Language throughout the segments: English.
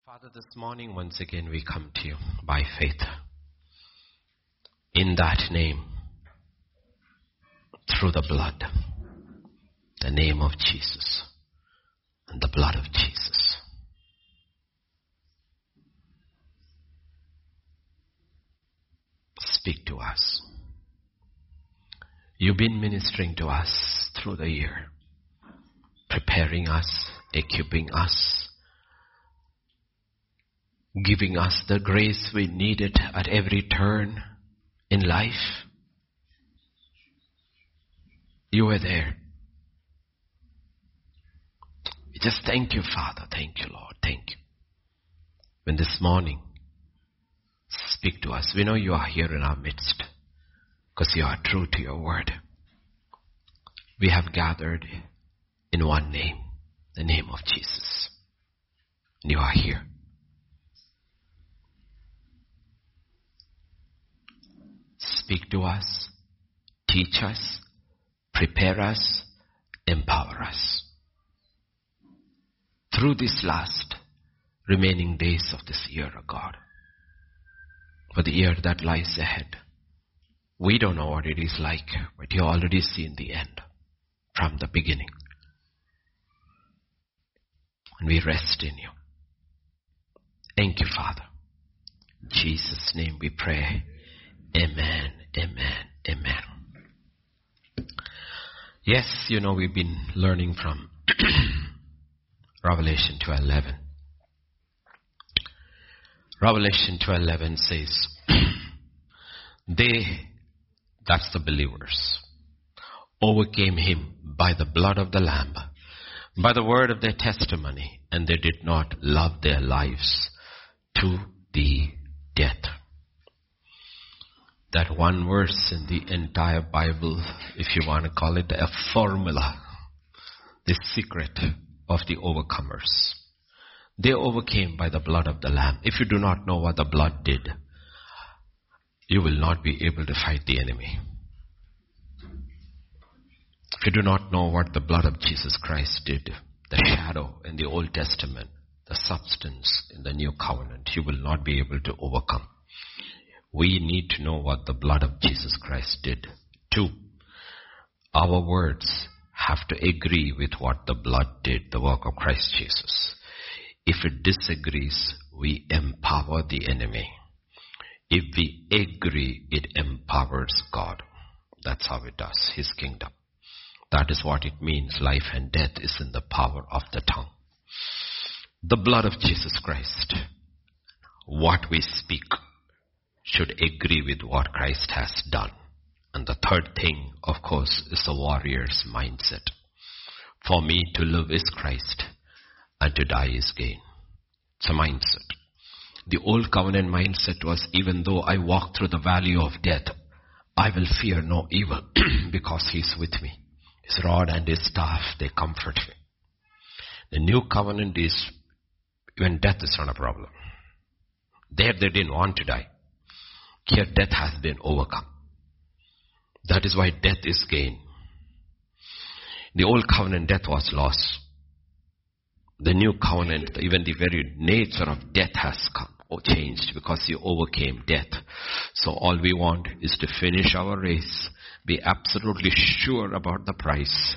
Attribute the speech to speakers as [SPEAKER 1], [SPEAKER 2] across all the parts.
[SPEAKER 1] Father, this morning once again we come to you by faith. In that name, through the blood, the name of Jesus and the blood of Jesus. Speak to us. You've been ministering to us through the year, preparing us, equipping us, giving us the grace we needed at every turn in life. You were there. We just thank you, Father. Thank you, Lord. Thank you. When this morning, speak to us. We know you are here in our midst because you are true to your word. We have gathered in one name, the name of Jesus. And you are here. Speak to us, teach us, prepare us, empower us. Through these last remaining days of this year, O God, for the year that lies ahead. We don't know what it is like, but you already seen the end from the beginning. And we rest in you. Thank you, Father. In Jesus' name we pray. Amen, amen, amen. Yes, you know, we've been learning from Revelation 12:11. Revelation 12:11 says, that's the believers, overcame him by the blood of the Lamb, by the word of their testimony, and they did not love their lives to the death. That one verse in the entire Bible, if you want to call it a formula, the secret of the overcomers. They overcame by the blood of the Lamb. If you do not know what the blood did, you will not be able to fight the enemy. If you do not know what the blood of Jesus Christ did, the shadow in the Old Testament, the substance in the New Covenant, you will not be able to overcome. We need to know what the blood of Jesus Christ did. 2, our words have to agree with what the blood did, the work of Christ Jesus. If it disagrees, we empower the enemy. If we agree, it empowers God. That's how it does, his kingdom. That is what it means. Life and death is in the power of the tongue. The blood of Jesus Christ. What we speak should agree with what Christ has done. And the third thing, of course, is the warrior's mindset. For me to live is Christ, and to die is gain. It's a mindset. The old covenant mindset was, even though I walk through the valley of death, I will fear no evil because he's with me. His rod and his staff, they comfort me. The new covenant is, even death is not a problem. There they didn't want to die. Here death has been overcome. That is why death is gain. The old covenant, death was loss. The new covenant, even the very nature of death has come or changed because he overcame death. So all we want is to finish our race, be absolutely sure about the prize,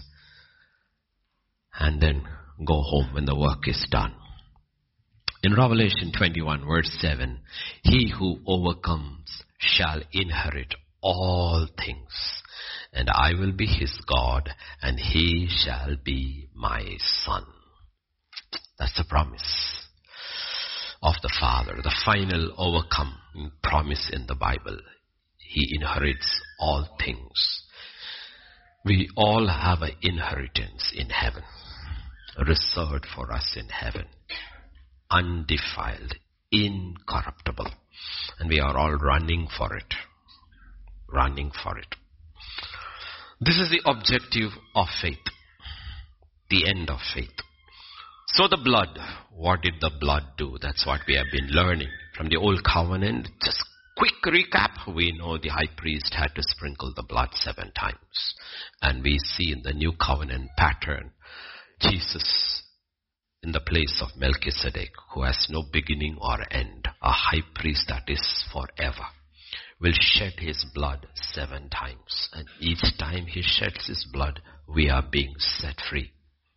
[SPEAKER 1] and then go home when the work is done. In Revelation 21 verse 7, he who overcomes shall inherit all things, and I will be his God, and he shall be my son. That's the promise of the Father, the final overcome promise in the Bible. He inherits all things. We all have an inheritance in heaven, reserved for us in heaven. Undefiled, incorruptible. And we are all running for it. Running for it. This is the objective of faith. The end of faith. So the blood, what did the blood do? That's what we have been learning from the old covenant. Just quick recap. We know the high priest had to sprinkle the blood 7 times. And we see in the new covenant pattern, Jesus in the place of Melchizedek, who has no beginning or end, a high priest that is forever, will shed his blood 7 times. And each time he sheds his blood, we are being set free.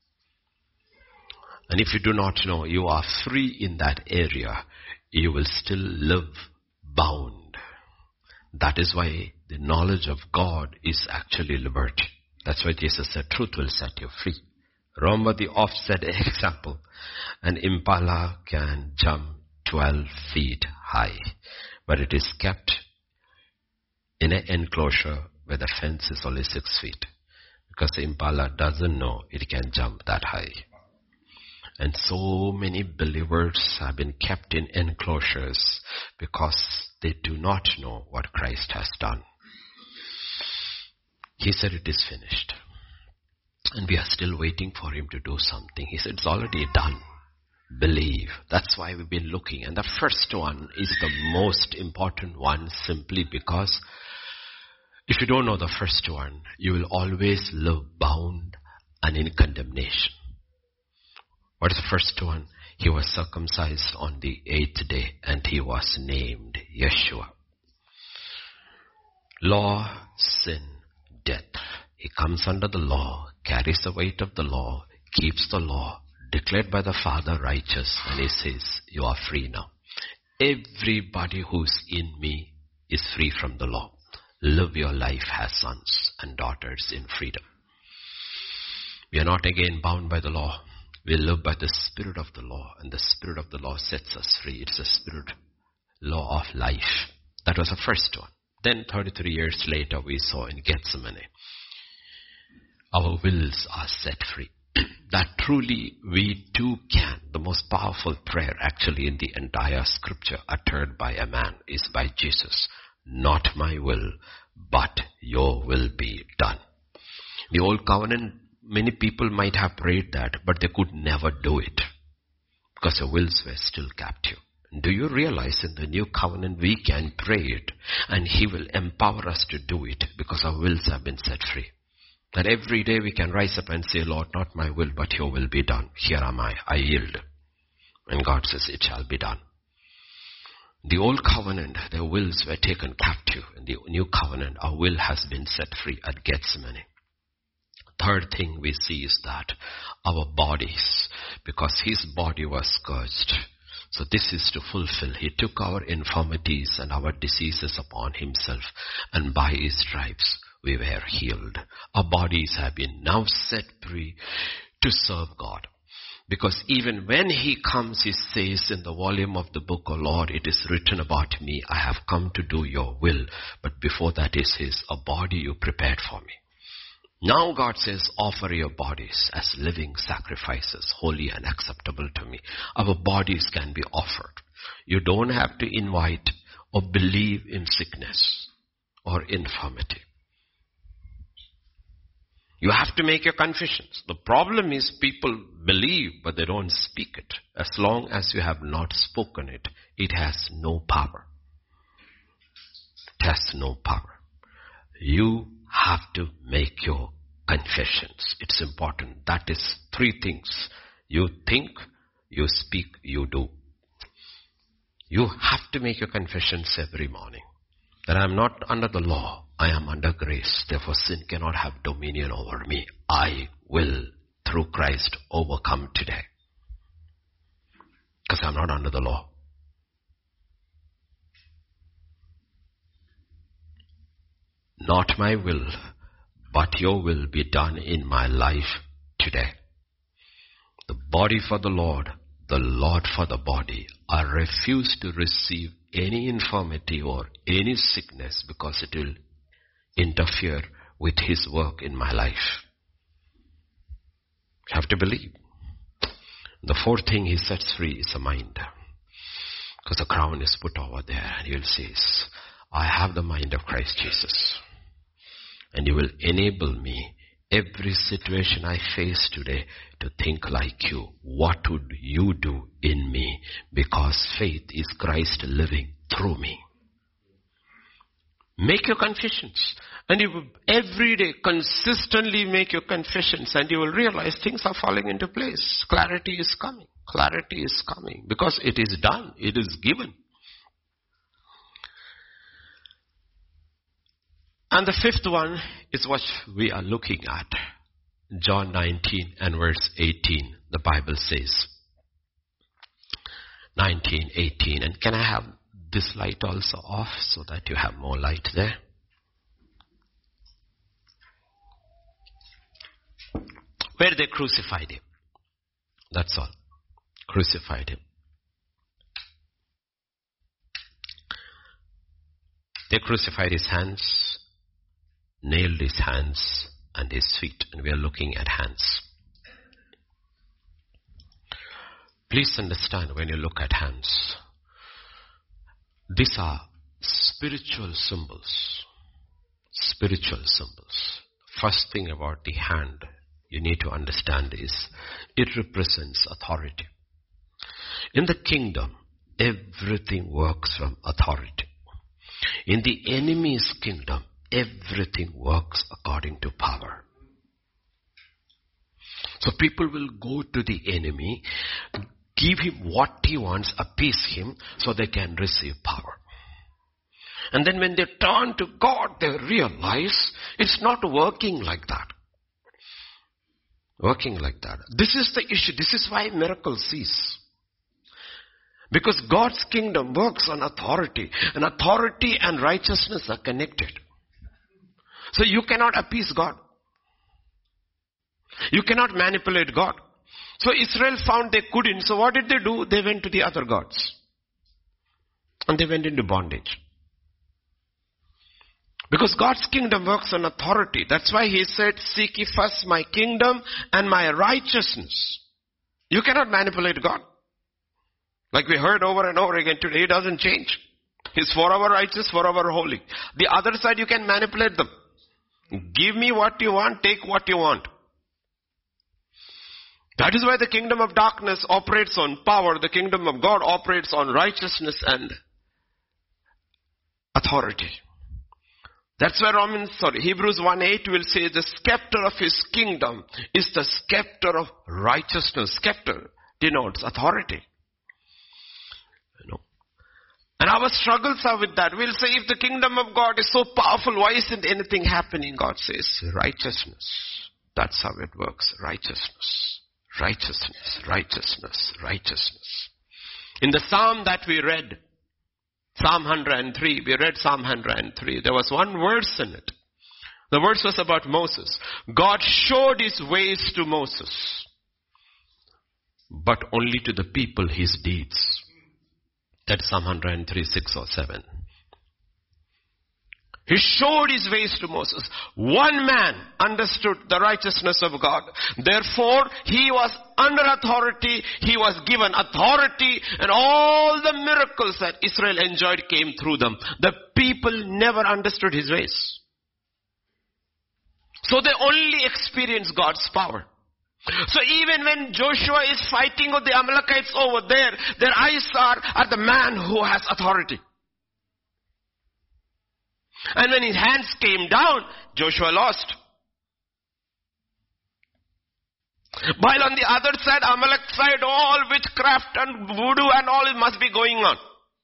[SPEAKER 1] And if you do not know you are free in that area, you will still live bound. That is why the knowledge of God is actually liberty. That's why Jesus said, truth will set you free. Remember the offset example. An impala can jump 12 feet high, but it is kept in an enclosure where the fence is only 6 feet. Because the impala doesn't know it can jump that high. And so many believers have been kept in enclosures because they do not know what Christ has done. He said it is finished. And we are still waiting for him to do something. He said it's already done. Believe. That's why we've been looking. And the first one is the most important one, simply because if you don't know the first one, you will always live bound and in condemnation. What is the first one? He was circumcised on the 8th day and he was named Yeshua. Law, sin, death. He comes under the law, carries the weight of the law, keeps the law, declared by the Father righteous, and he says, you are free now. Everybody who's in me is free from the law. Live your life as sons and daughters in freedom. We are not again bound by the law. We live by the spirit of the law, and the spirit of the law sets us free. It's a spirit law of life. That was the first one. Then 33 years later, we saw in Gethsemane, our wills are set free. That truly we too can. The most powerful prayer actually in the entire scripture uttered by a man is by Jesus. Not my will, but your will be done. The old covenant, many people might have prayed that, but they could never do it because their wills were still captive. Do you realize in the new covenant we can pray it and he will empower us to do it because our wills have been set free? That every day we can rise up and say, Lord, not my will, but your will be done. Here am I yield. And God says, it shall be done. The old covenant, their wills were taken captive. In the new covenant, our will has been set free at Gethsemane. Third thing we see is that our bodies, because his body was scourged. So this is to fulfill. He took our infirmities and our diseases upon himself, and by his stripes we were healed. Our bodies have been now set free to serve God. Because even when he comes, he says in the volume of the book, O Lord, it is written about me, I have come to do your will. But before that is a body you prepared for me. Now God says, offer your bodies as living sacrifices, holy and acceptable to me. Our bodies can be offered. You don't have to invite or believe in sickness or infirmity. You have to make your confessions. The problem is people believe, but they don't speak it. As long as you have not spoken it, it has no power. It has no power. You have to make your confessions. It's important. That is 3 things. You think, you speak, you do. You have to make your confessions every morning. That I am not under the law. I am under grace. Therefore sin cannot have dominion over me. I will, through Christ, overcome today. Because I am not under the law. Not my will, but your will be done in my life today. The body for the Lord for the body. I refuse to receive any infirmity or any sickness because it will interfere with his work in my life. You have to believe. The 4th thing he sets free is the mind. Because the crown is put over there and he will say, I have the mind of Christ Jesus. And you will enable me, every situation I face today, to think like you. What would you do in me? Because faith is Christ living through me. Make your confessions. And you will every day consistently make your confessions, and you will realize things are falling into place. Clarity is coming. Clarity is coming. Because it is done. It is given. And the fifth one is what we are looking at. John 19 and verse 18. The Bible says. 19, 18. And can I have this light also off so that you have more light there? Where they crucified him. That's all. Crucified him. They crucified his hands, nailed his hands and his feet. And we are looking at hands. Please understand when you look at hands, these are spiritual symbols. Spiritual symbols. First thing about the hand you need to understand is it represents authority. In the kingdom, everything works from authority. In the enemy's kingdom, everything works according to power. So people will go to the enemy, give him what he wants, appease him, so they can receive power. And then when they turn to God, they realize it's not working like that. Working like that. This is the issue. This is why miracles cease. Because God's kingdom works on authority. And authority and righteousness are connected. So you cannot appease God. You cannot manipulate God. So Israel found they couldn't. So what did they do? They went to the other gods. And they went into bondage. Because God's kingdom works on authority. That's why he said, seek ye first my kingdom and my righteousness. You cannot manipulate God. Like we heard over and over again today, he doesn't change. He's forever righteous, forever holy. The other side, you can manipulate them. Give me what you want, take what you want. That is why the kingdom of darkness operates on power. The kingdom of God operates on righteousness and authority. That's why Hebrews 1:8 will say the scepter of his kingdom is the scepter of righteousness. Scepter denotes authority. And our struggles are with that. We'll say if the kingdom of God is so powerful, why isn't anything happening? God says righteousness. That's how it works. Righteousness. Righteousness. Righteousness. Righteousness. In the psalm that we read, Psalm 103, we read Psalm 103. There was one verse in it. The verse was about Moses. God showed his ways to Moses, but only to the people his deeds. That's Psalm 103, 6 or 7. He showed his ways to Moses. One man understood the righteousness of God. Therefore, he was under authority. He was given authority, and all the miracles that Israel enjoyed came through them. The people never understood his ways. So they only experienced God's power. So even when Joshua is fighting with the Amalekites over there, their eyes are at the man who has authority. And when his hands came down, Joshua lost. While on the other side, Amalek side, all witchcraft and voodoo and all it must be going on.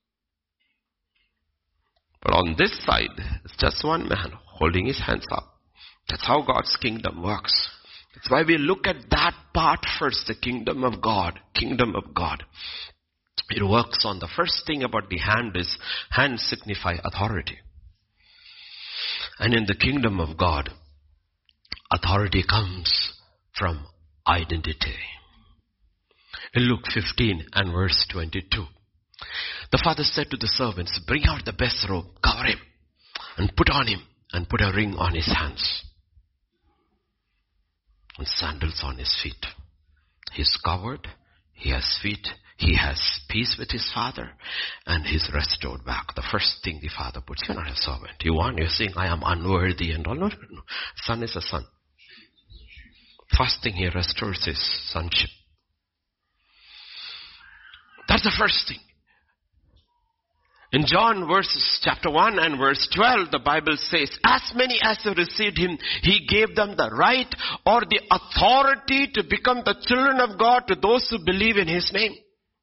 [SPEAKER 1] But on this side, it's just one man holding his hands up. That's how God's kingdom works. That's why we look at that part first, the kingdom of God. Kingdom of God. It works on the first thing about the hand is, hands signify authority. And in the kingdom of God, authority comes from identity. In Luke 15 and verse 22, the father said to the servants, bring out the best robe, cover him, and put on him, and put a ring on his hands, and sandals on his feet. He's covered, he has feet, he has peace with his father, and he's restored back. The first thing the father puts, you're not a servant. You're saying, I am unworthy and all. No. Son is a son. First thing, he restores his sonship. That's the first thing. In John chapter 1 and verse 12, the Bible says, as many as have received him, he gave them the right or the authority to become the children of God to those who believe in his name.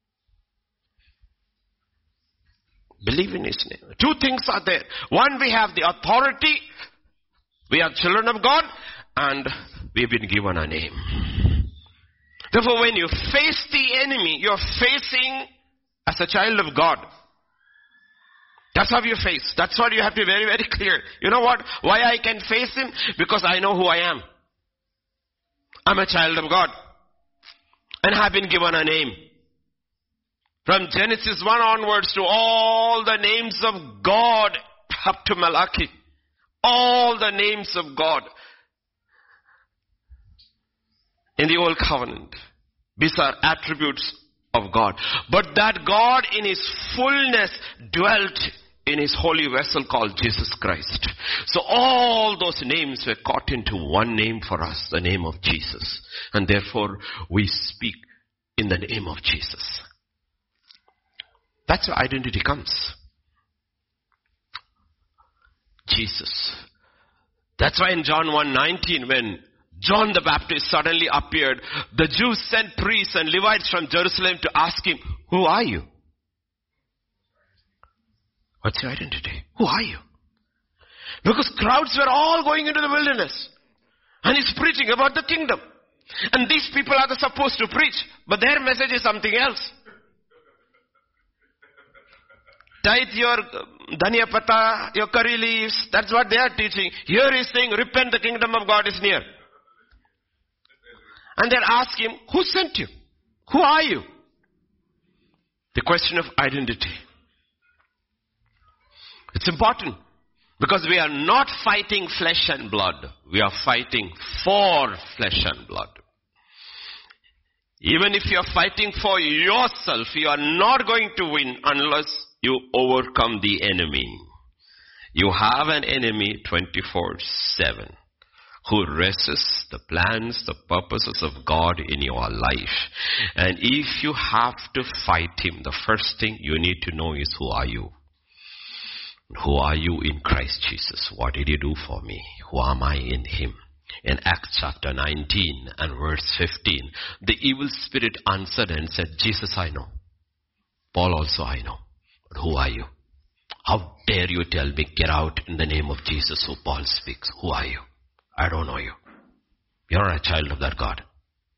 [SPEAKER 1] Believe in his name. Two things are there. One, we have the authority. We are children of God and we've been given a name. Therefore, when you face the enemy, you're facing as a child of God. That's how you face. That's what you have to be very, very clear. You know what? Why I can face him? Because I know who I am. I'm a child of God. And have been given a name. From Genesis 1 onwards to all the names of God up to Malachi. All the names of God. In the Old Covenant. These are attributes of God. But that God in his fullness dwelt in his holy vessel called Jesus Christ. So all those names were caught into one name for us, the name of Jesus. And therefore we speak in the name of Jesus. That's where identity comes. Jesus. That's why in John 1:19, when John the Baptist suddenly appeared, the Jews sent priests and Levites from Jerusalem to ask him, who are you? What's your identity? Who are you? Because crowds were all going into the wilderness. And he's preaching about the kingdom. And these people are supposed to preach. But their message is something else. Tithe your dhania pata, your curry leaves. That's what they are teaching. Here he's saying, repent, the kingdom of God is near. And they're asking him, who sent you? Who are you? The question of identity. It's important because we are not fighting flesh and blood. We are fighting for flesh and blood. Even if you are fighting for yourself, you are not going to win unless you overcome the enemy. You have an enemy 24/7 who resists the plans, the purposes of God in your life. And if you have to fight him, the first thing you need to know is, who are you? Who are you in Christ Jesus? What did he do for me? Who am I in him? In Acts chapter 19 and verse 15, the evil spirit answered and said, Jesus I know. Paul also I know. But who are you? How dare you tell me, get out in the name of Jesus who Paul speaks? Who are you? I don't know you. You're a child of that God.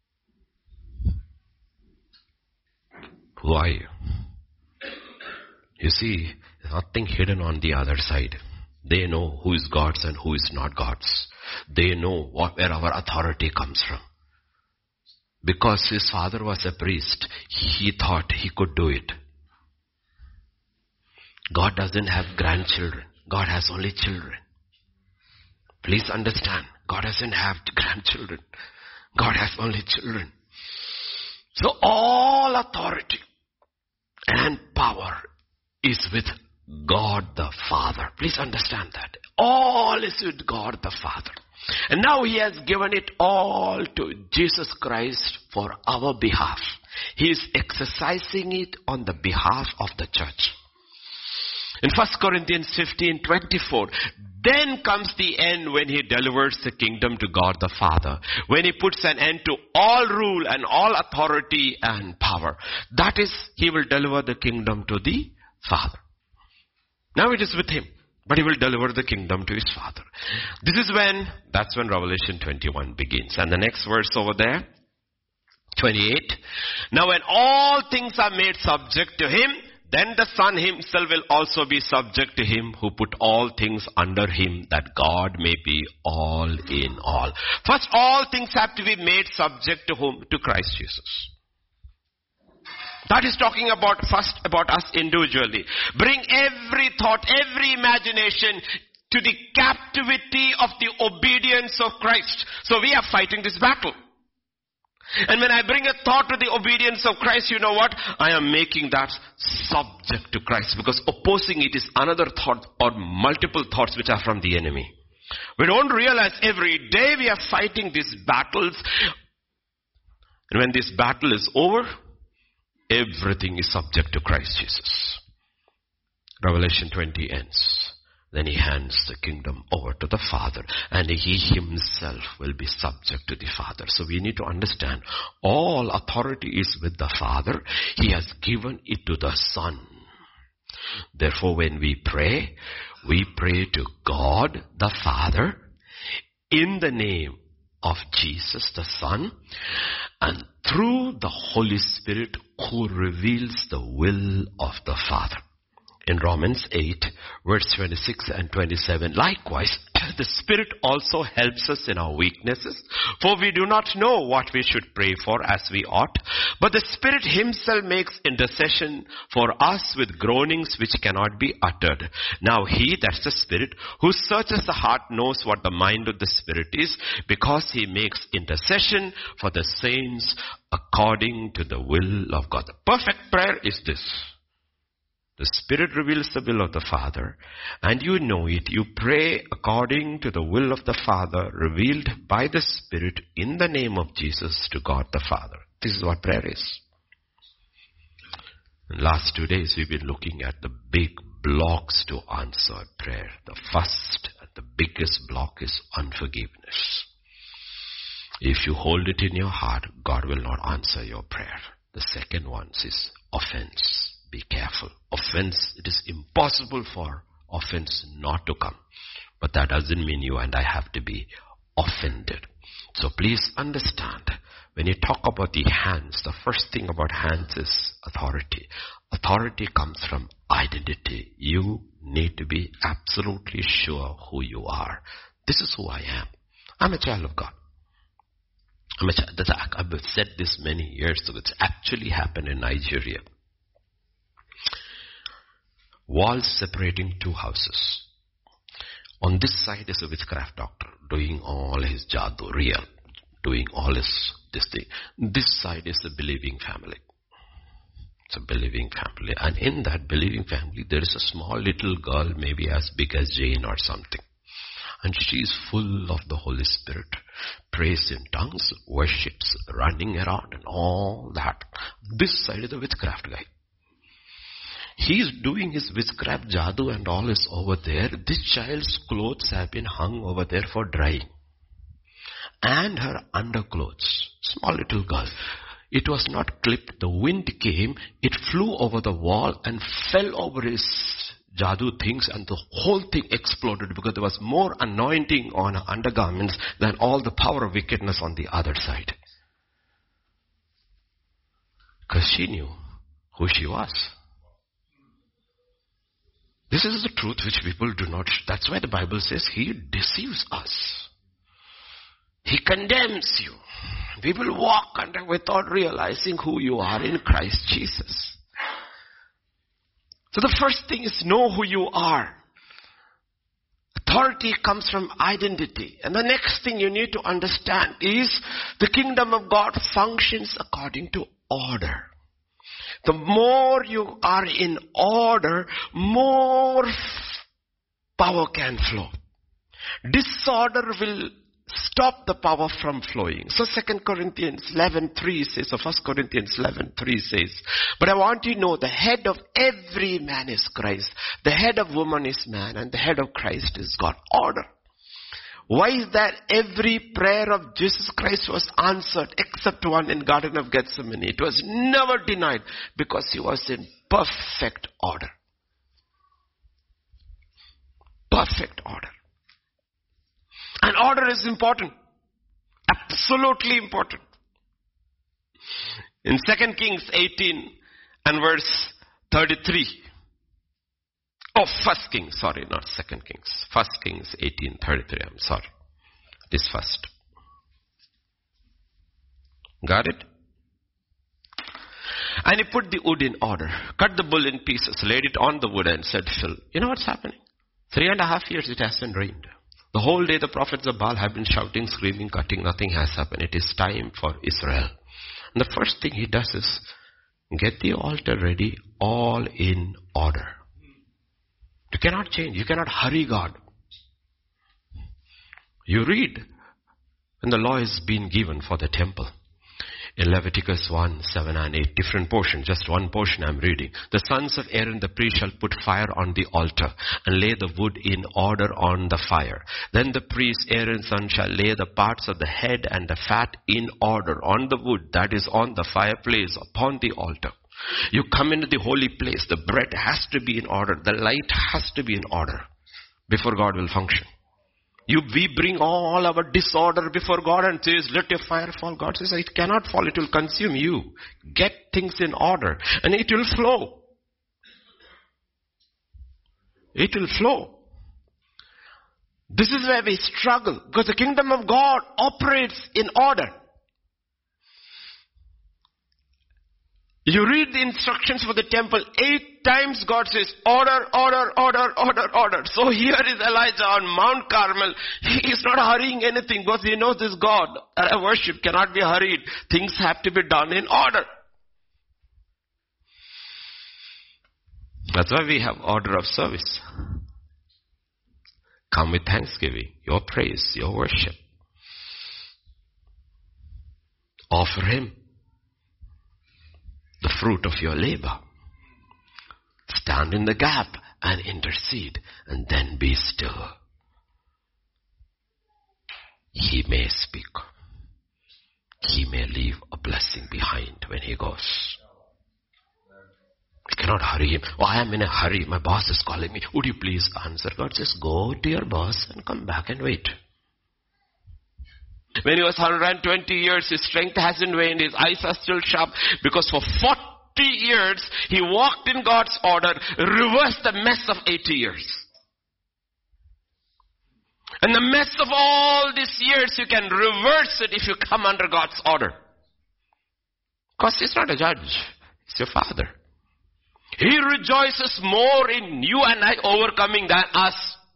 [SPEAKER 1] Who are you? You see, there's nothing hidden on the other side. They know who is God's and who is not God's. They know where our authority comes from. Because his father was a priest, he thought he could do it. God doesn't have grandchildren. God has only children. Please understand, God doesn't have grandchildren. God has only children. So all authority and power is with God the Father. Please understand that. All is with God the Father. And now he has given it all to Jesus Christ for our behalf. He is exercising it on the behalf of the church. In 1 Corinthians 15:24, then comes the end when he delivers the kingdom to God the Father. When he puts an end to all rule and all authority and power. That is, he will deliver the kingdom to the Father. Now it is with him. But he will deliver the kingdom to his Father. That's when Revelation 21 begins. And the next verse over there, 28. Now when all things are made subject to him, then the Son himself will also be subject to him who put all things under him, that God may be all in all. First, all things have to be made subject to whom? To Christ Jesus. That is talking about first about us individually. Bring every thought, every imagination to the captivity of the obedience of Christ. So we are fighting this battle. And when I bring a thought to the obedience of Christ, you know what? I am making that subject to Christ. Because opposing it is another thought or multiple thoughts which are from the enemy. We don't realize every day we are fighting these battles. And when this battle is over, everything is subject to Christ Jesus. Revelation 20 ends. Then he hands the kingdom over to the Father, and he himself will be subject to the Father. So we need to understand, all authority is with the Father. He has given it to the Son. Therefore, when we pray to God the Father in the name of Jesus the Son, and through the Holy Spirit who reveals the will of the Father. In Romans 8, verse 26 and 27, likewise, the Spirit also helps us in our weaknesses, for we do not know what we should pray for as we ought, but the Spirit himself makes intercession for us with groanings which cannot be uttered. Now he, that's the Spirit, who searches the heart, knows what the mind of the Spirit is, because he makes intercession for the saints according to the will of God. The perfect prayer is this. The Spirit reveals the will of the Father, and you know it. You pray according to the will of the Father, revealed by the Spirit in the name of Jesus to God the Father. This is what prayer is. In the last 2 days, we've been looking at the big blocks to answered prayer. The first and the biggest block is unforgiveness. If you hold it in your heart, God will not answer your prayer. The second one is offense. Be careful. Offense, it is impossible for offense not to come. But that doesn't mean you and I have to be offended. So please understand, when you talk about the hands, the first thing about hands is authority. Authority comes from identity. You need to be absolutely sure who you are. This is who I am. I'm a child of God. I've said this many years ago. It's actually happened in Nigeria. Walls separating two houses. On this side is a witchcraft doctor doing all his jadoo, real, doing all his this thing. This side is a believing family. It's a believing family. And in that believing family, there is a small little girl, maybe as big as Jane or something. And she is full of the Holy Spirit. Prays in tongues, worships, running around and all that. This side is a witchcraft guy. He is doing his witchcraft jadoo and all is over there. This child's clothes have been hung over there for drying. And her underclothes. Small little girl. It was not clipped. The wind came. It flew over the wall and fell over his jadoo things, and the whole thing exploded because there was more anointing on her undergarments than all the power of wickedness on the other side. Because she knew who she was. This is the truth which people do not. That's why the Bible says he deceives us. He condemns you. We will walk under without realizing who you are in Christ Jesus. So the first thing is know who you are. Authority comes from identity. And the next thing you need to understand is the kingdom of God functions according to order. The more you are in order, more power can flow. Disorder will stop the power from flowing. So 2 Corinthians 11:3 says, or 1 Corinthians 11:3 says, but I want you to know the head of every man is Christ. The head of woman is man, and the head of Christ is God. Order. Why is that? Every prayer of Jesus Christ was answered except one in Garden of Gethsemane. It was never denied because he was in perfect order. Perfect order. And order is important. Absolutely important. In 2 Kings 18 and verse 33. Oh, 1 Kings, sorry, not 2 Kings. 1 Kings 18:33, I'm sorry. This first. Got it? And he put the wood in order, cut the bull in pieces, laid it on the wood and said, Phil, you know what's happening? 3.5 years it hasn't rained. The whole day the prophets of Baal have been shouting, screaming, cutting, nothing has happened. It is time for Israel. And the first thing he does is, get the altar ready, all in order. You cannot change. You cannot hurry God. You read when the law is being given for the temple. In Leviticus 1, 7 and 8, different portions, just one portion I'm reading. The sons of Aaron the priest shall put fire on the altar and lay the wood in order on the fire. Then the priest Aaron's son shall lay the parts of the head and the fat in order on the wood that is on the fireplace upon the altar. You come into the holy place, the bread has to be in order, the light has to be in order before God will function. We bring all our disorder before God and says, let your fire fall. God says, it cannot fall, it will consume you. Get things in order and it will flow. It will flow. This is where we struggle, because the kingdom of God operates in order. You read the instructions for the temple, 8 times God says, order, order, order, order, order. So here is Elijah on Mount Carmel. He is not hurrying anything because he knows this God that I worship cannot be hurried. Things have to be done in order. That's why we have order of service. Come with thanksgiving, your praise, your worship. Offer Him the fruit of your labor. Stand in the gap and intercede, and then be still. He may speak. He may leave a blessing behind when He goes. We cannot hurry Him. Oh, I am in a hurry. My boss is calling me. Would you please answer? God says, go to your boss and come back and wait. When he was 120 years, his strength hasn't waned, his eyes are still sharp, because for 40 years, he walked in God's order, reversed the mess of 80 years. And the mess of all these years, you can reverse it if you come under God's order. Because He's not a judge, He's your Father. He rejoices more in you and I overcoming than us.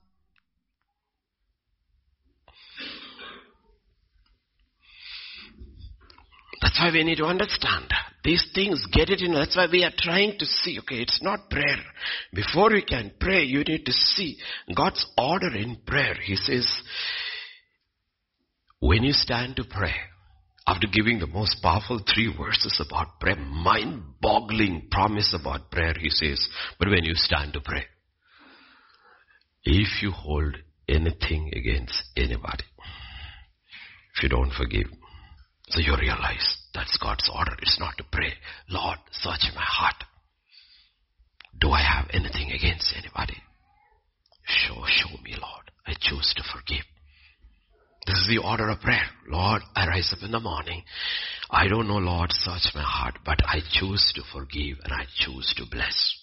[SPEAKER 1] That's why we need to understand these things, get it in. That's why we are trying to see, okay, it's not prayer. Before we can pray, you need to see God's order in prayer. He says, when you stand to pray, after giving the most powerful 3 verses about prayer, mind-boggling promise about prayer, He says, but when you stand to pray, if you hold anything against anybody, if you don't forgive, so you realize that's God's order. It's not to pray, Lord, search my heart. Do I have anything against anybody? Show me, Lord. I choose to forgive. This is the order of prayer. Lord, I rise up in the morning. I don't know, Lord, search my heart, but I choose to forgive and I choose to bless.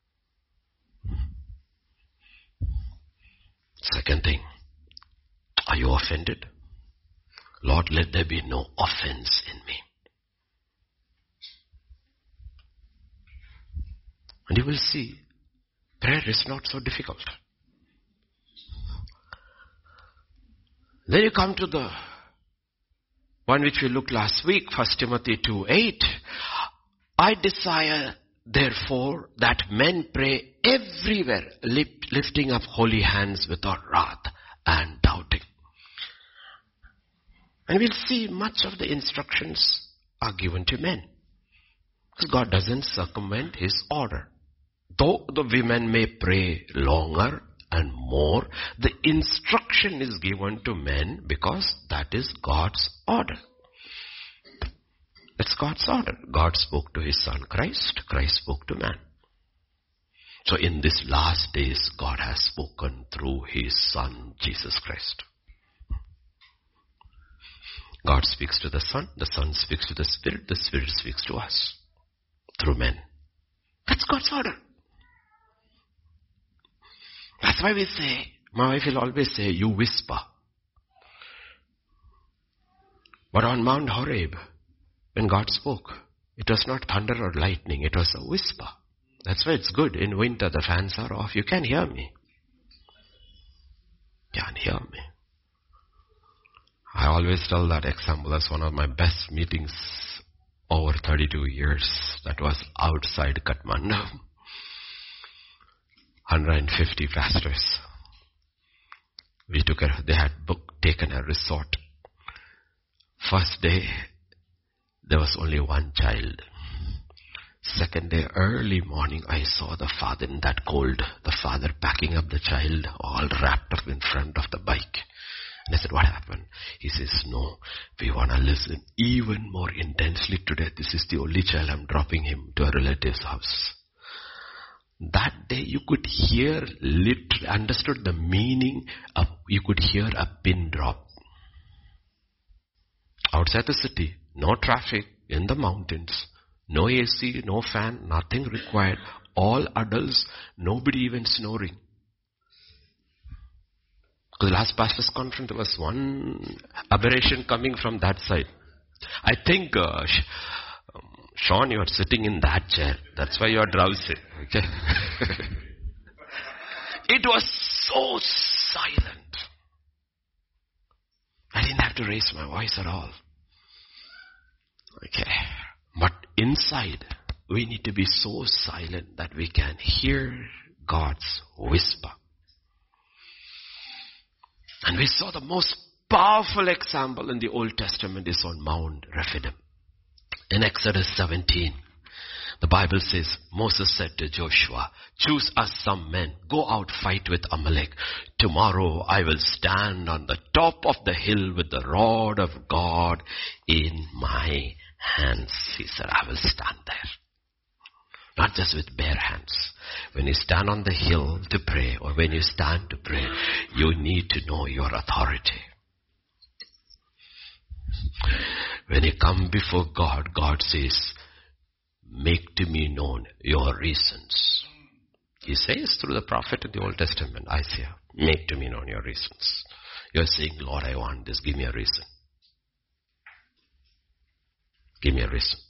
[SPEAKER 1] Second thing, are you offended? Lord, let there be no offense in me. And you will see, prayer is not so difficult. Then you come to the one which we looked last week, 1 Timothy 2:8. I desire, therefore, that men pray everywhere, lifting up holy hands without wrath and doubting. And we'll see much of the instructions are given to men. Because God doesn't circumvent His order. Though the women may pray longer and more, the instruction is given to men because that is God's order. It's God's order. God spoke to His Son Christ. Christ spoke to man. So in these last days, God has spoken through His Son, Jesus Christ. God speaks to the Son speaks to the Spirit speaks to us through men. That's God's order. That's why we say, my wife will always say, you whisper. But on Mount Horeb, when God spoke, it was not thunder or lightning, it was a whisper. That's why it's good. In winter, the fans are off. You can hear me. You can hear me. I always tell that example as one of my best meetings over 32 years. That was outside Kathmandu. 150 pastors. They had taken a resort. First day, There was only one child. Second day, early morning, I saw the father in that cold, the father packing up the child, all wrapped up in front of the bike. And I said, what happened? He says, no, we want to listen even more intensely today. This is the only child, I'm dropping him to a relative's house. That day you could hear, literally understood the meaning of, you could hear a pin drop. Outside the city, no traffic, in the mountains, no AC, no fan, nothing required. All adults, nobody even snoring. Because the last pastor's conference, there was one aberration coming from that side. I think, Sean, you are sitting in that chair. That's why you are drowsy. Okay? It was so silent. I didn't have to raise my voice at all. Okay. But inside, we need to be so silent that we can hear God's whisper. And we saw the most powerful example in the Old Testament is on Mount Rephidim. In Exodus 17, the Bible says, Moses said to Joshua, choose us some men, go out, fight with Amalek. Tomorrow I will stand on the top of the hill with the rod of God in my hands. He said, I will stand there. Not just with bare hands. When you stand on the hill to pray, or when you stand to pray, you need to know your authority. When you come before God, God says, make to me known your reasons. He says through the prophet in the Old Testament, Isaiah, make to me known your reasons. You're saying, Lord, I want this. Give me a reason. Give me a reason.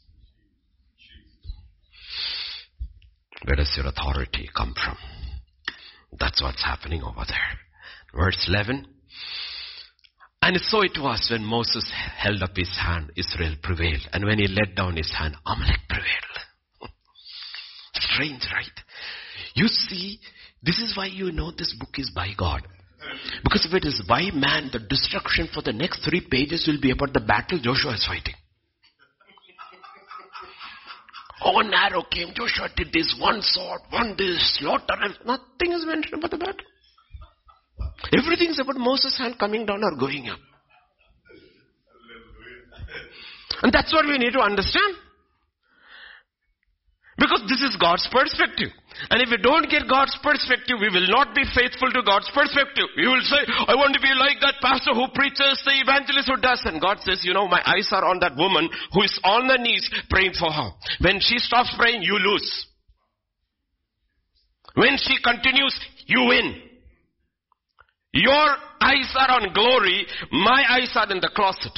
[SPEAKER 1] Where does your authority come from? That's what's happening over there. Verse 11. And so it was when Moses held up his hand, Israel prevailed. And when he let down his hand, Amalek prevailed. Strange, right? You see, this is why you know this book is by God. Because if it is by man, the destruction for the next 3 pages will be about the battle Joshua is fighting. Oh, an arrow came, Joshua did this, one sword, one this, slaughter, and nothing is mentioned about the battle. Everything is about Moses' hand coming down or going up. And that's what we need to understand. Because this is God's perspective. And if we don't get God's perspective, we will not be faithful to God's perspective. We will say, I want to be like that pastor who preaches, the evangelist who does. And God says, my eyes are on that woman who is on the knees praying for her. When she stops praying, you lose. When she continues, you win. Your eyes are on glory, my eyes are in the closet.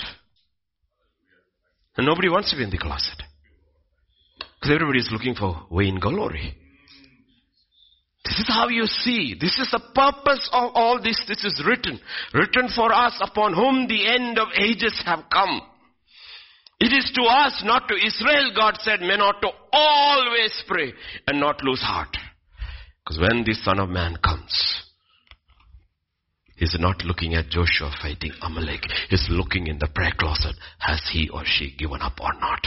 [SPEAKER 1] And nobody wants to be in the closet. Because everybody is looking for vain glory. This is how you see. This is the purpose of all this. This is written. Written for us upon whom the end of ages have come. It is to us, not to Israel, God said, men ought to always pray and not lose heart. Because when the Son of Man comes, he's not looking at Joshua fighting Amalek. He's looking in the prayer closet. Has he or she given up or not?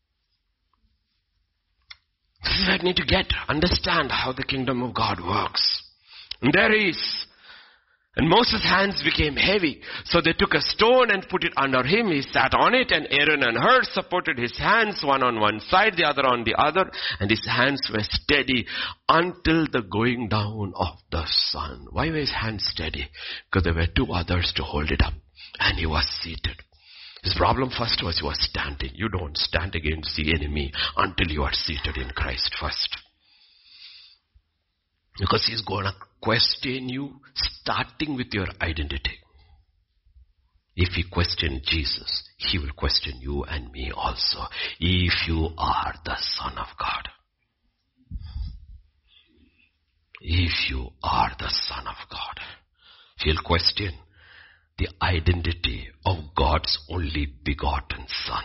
[SPEAKER 1] This is what I need to understand how the kingdom of God works. And there is. And Moses' hands became heavy. So they took a stone and put it under him. He sat on it, and Aaron and Hur supported his hands, one on one side, the other on the other. And his hands were steady until the going down of the sun. Why were his hands steady? Because there were 2 others to hold it up. And he was seated. His problem first was he was standing. You don't stand against the enemy until you are seated in Christ first. Because he's going to question you starting with your identity. If he questioned Jesus, he will question you and me also. If you are the Son of God. If you are the Son of God. He'll question the identity of God's only begotten Son.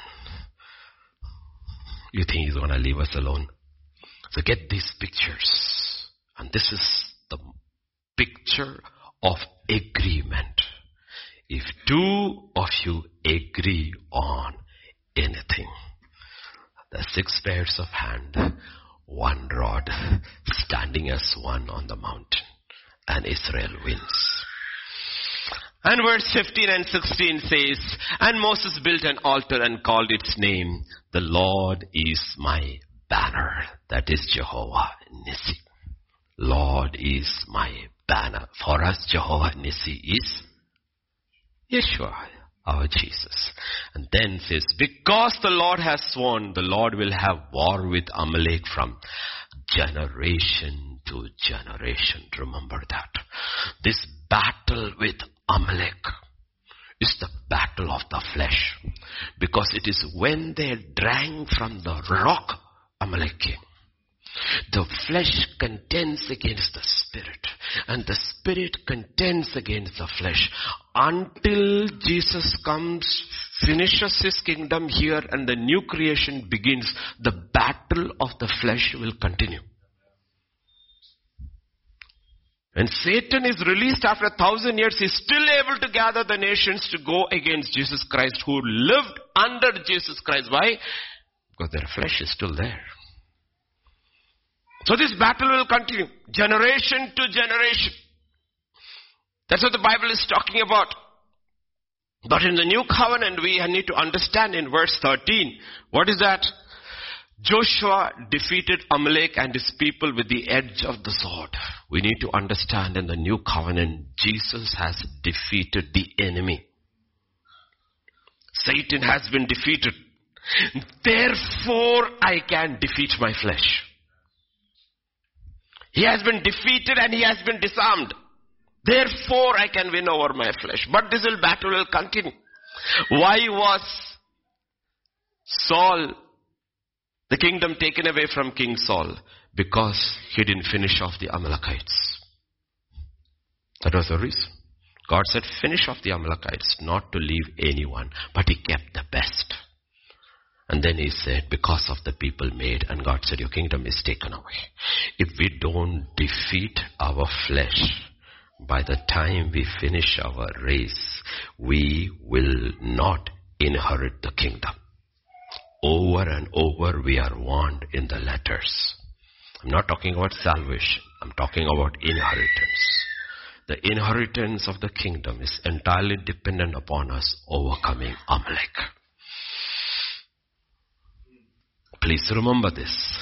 [SPEAKER 1] You think he's going to leave us alone? So get these pictures. And this is the picture of agreement. If 2 of you agree on anything, 6 pairs of hand, 1 rod, standing as one on the mountain. And Israel wins. And verse 15 and 16 says, and Moses built an altar and called its name, the Lord is my banner. That is Jehovah Nissi. Lord is my banner. For us, Jehovah Nissi is Yeshua, our Jesus. And then says, because the Lord has sworn, the Lord will have war with Amalek from generation to generation. Remember that. This battle with Amalek is the battle of the flesh. Because it is when they drank from the rock, Amalek came. The flesh contends against the spirit, and the spirit contends against the flesh until Jesus comes, finishes his kingdom here, and the new creation begins. The battle of the flesh will continue. When Satan is released after 1,000 years, he is still able to gather the nations to go against Jesus Christ, who lived under Jesus Christ. Why? Because their flesh is still there. So this battle will continue, generation to generation. That's what the Bible is talking about. But in the new covenant, we need to understand in verse 13, what is that? Joshua defeated Amalek and his people with the edge of the sword. We need to understand in the new covenant, Jesus has defeated the enemy. Satan has been defeated. Therefore, I can defeat my flesh. He has been defeated and he has been disarmed. Therefore, I can win over my flesh. But this battle will continue. Why was Saul, the kingdom taken away from King Saul? Because he didn't finish off the Amalekites. That was the reason. God said, finish off the Amalekites, not to leave anyone. But he kept the best. And then he said, because of the people made, and God said, your kingdom is taken away. If we don't defeat our flesh, by the time we finish our race, we will not inherit the kingdom. Over and over we are warned in the letters. I'm not talking about salvation. I'm talking about inheritance. The inheritance of the kingdom is entirely dependent upon us overcoming Amalek. Please remember this.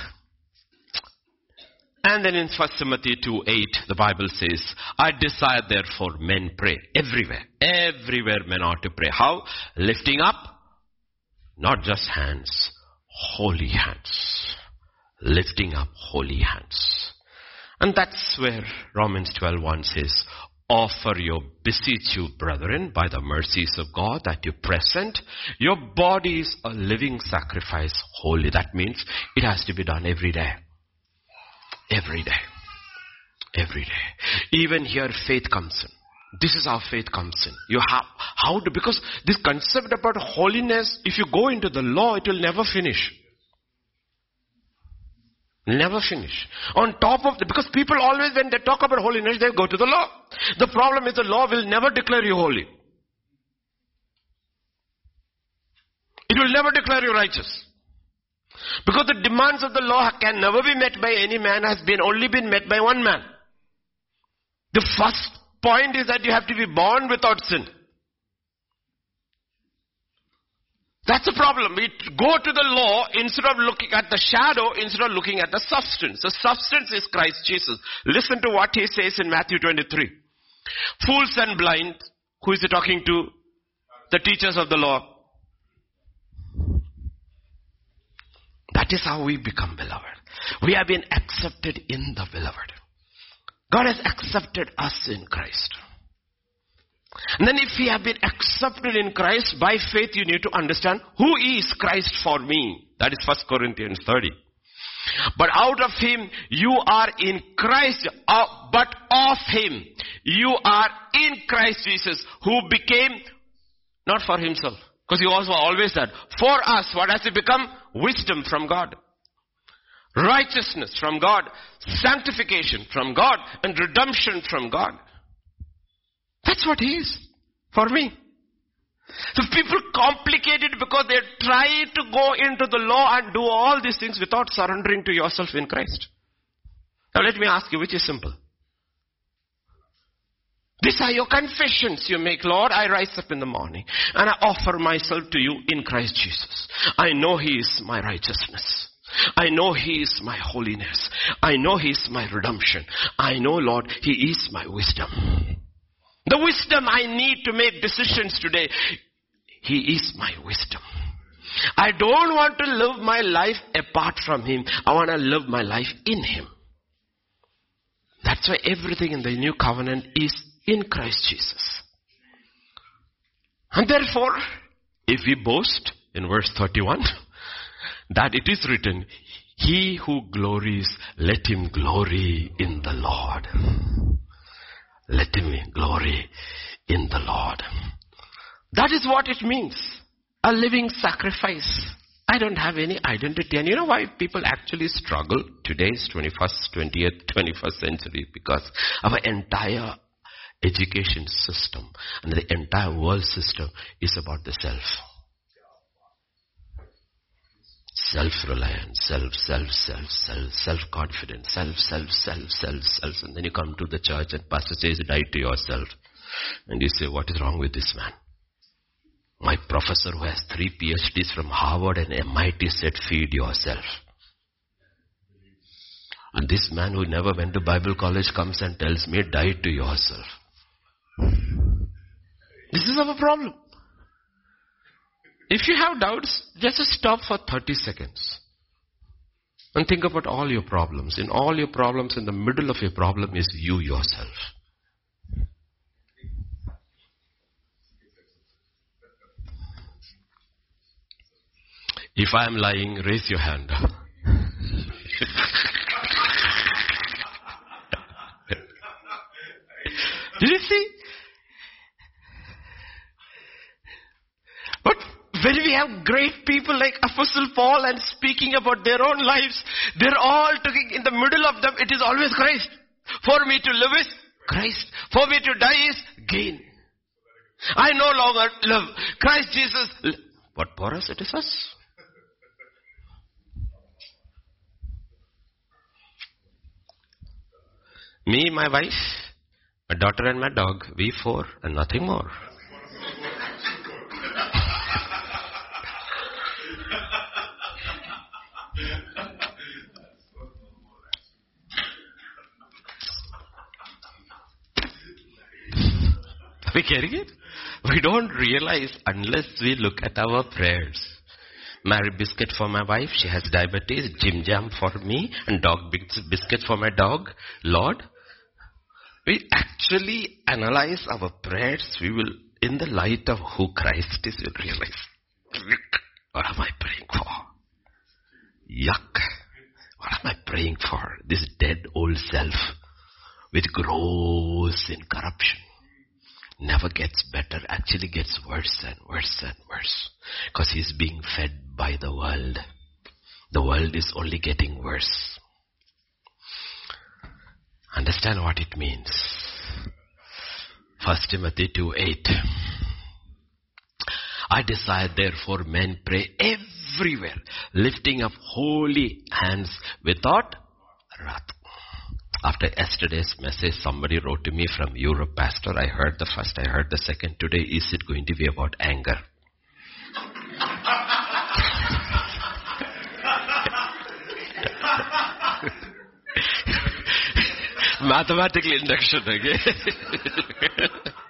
[SPEAKER 1] And then in 1 Timothy 2:8, the Bible says, I desire therefore men pray. Everywhere. Everywhere men ought to pray. How? Lifting up, not just hands, holy hands. Lifting up holy hands. And that's where Romans 12:1 says, offer your beseech you, brethren, by the mercies of God, that you present your bodies a living sacrifice, holy. That means it has to be done every day. Every day. Every day. Even here faith comes in. This is how faith comes in. You have, because this concept about holiness, if you go into the law, it will never finish. Never finish. On top of because people always, when they talk about holiness, they go to the law. The problem is the law will never declare you holy. It will never declare you righteous. Because the demands of the law can never be met by any man, has only been met by one man. The first point is that you have to be born without sin. That's the problem. We go to the law instead of looking at the shadow, instead of looking at the substance. The substance is Christ Jesus. Listen to what he says in Matthew 23. Fools and blind. Who is he talking to? The teachers of the law. That is how we become beloved. We have been accepted in the beloved. God has accepted us in Christ. And then if we have been accepted in Christ, by faith you need to understand who is Christ for me. That is 1 Corinthians 30. But out of him you are in Christ, but of him you are in Christ Jesus, who became, not for himself, because he also always said, for us, what has he become? Wisdom from God. Righteousness from God. Sanctification from God. And redemption from God. That's what he is for me. So people complicate it because they try to go into the law and do all these things without surrendering to yourself in Christ. Now let me ask you, which is simple? These are your confessions you make. Lord, I rise up in the morning and I offer myself to you in Christ Jesus. I know He is my righteousness. I know He is my holiness. I know He is my redemption. I know, Lord, He is my wisdom. The wisdom I need to make decisions today, He is my wisdom. I don't want to live my life apart from Him. I want to live my life in Him. That's why everything in the new covenant is in Christ Jesus. And therefore, if we boast, in verse 31, that it is written, he who glories, let him glory in the Lord. Let him glory in the Lord. That is what it means. A living sacrifice. I don't have any identity. And you know why people actually struggle? Today's 21st century. Because our entire education system and the entire world system is about the self. Self-reliance, self-confidence, self. And then you come to the church and pastor says, die to yourself. And you say, what is wrong with this man? My professor who has 3 PhDs from Harvard and MIT said, feed yourself. And this man who never went to Bible college comes and tells me, die to yourself. This is our problem. If you have doubts, just stop for 30 seconds. And think about all your problems. In all your problems, in the middle of your problem is you yourself. If I am lying, raise your hand. Did you see? But when we have great people like Apostle Paul and speaking about their own lives, they're all talking in the middle of them, it is always Christ. For me to live is Christ. For me to die is gain. I no longer live. Christ Jesus. But for us, it is us. Me, my wife, my daughter and my dog, we 4 and nothing more. Are we getting it? We don't realize unless we look at our prayers. Mary biscuit for my wife, she has diabetes. Jim Jam for me, and dog biscuit for my dog. Lord, we actually analyze our prayers. We will, in the light of who Christ is, we'll realize, what am I praying for? Yuck. What am I praying for? This dead old self, which grows in corruption. Never gets better, actually gets worse and worse and worse. Because he's being fed by the world. The world is only getting worse. Understand what it means. 1 Timothy 2:8. I desire therefore men pray everywhere, lifting up holy hands without wrath. After yesterday's message, somebody wrote to me from Europe, Pastor, I heard the first, I heard the second. Today, is it going to be about anger? Mathematical induction again.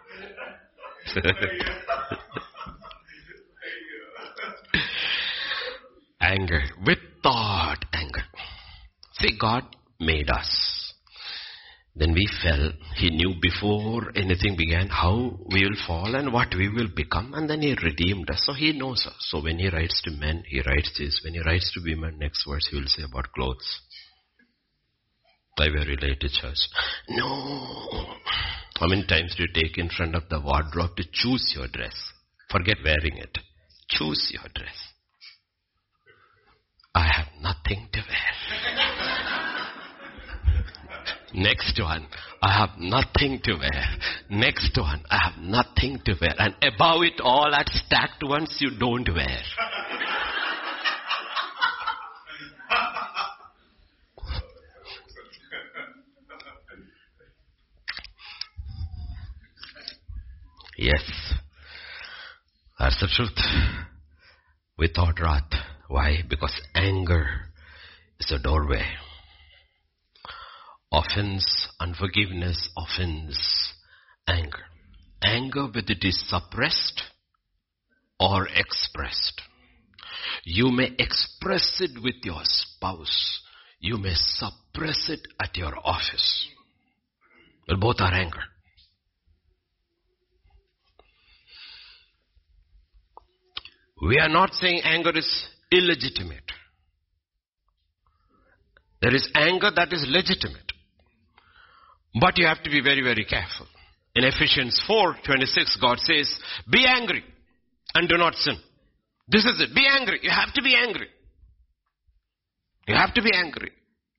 [SPEAKER 1] Anger, without anger. See, God made us. Then we fell. He knew before anything began how we will fall and what we will become. And then He redeemed us. So He knows us. So when He writes to men, He writes this. When He writes to women, next verse He will say about clothes. I will relate to church. No. How many times do you take in front of the wardrobe to choose your dress? Forget wearing it. Choose your dress. I have nothing to wear. Next one, I have nothing to wear. Next one, I have nothing to wear. And above it all, at stacked ones you don't wear. Yes, that's the truth. Without wrath. Why? Because anger is a doorway. Offense, unforgiveness, offense, anger. Anger, whether it is suppressed or expressed. You may express it with your spouse. You may suppress it at your office. But both are anger. We are not saying anger is illegitimate. There is anger that is legitimate. But you have to be very, very careful. In Ephesians 4:26, God says, be angry and do not sin. This is it. Be angry. You have to be angry. You have to be angry.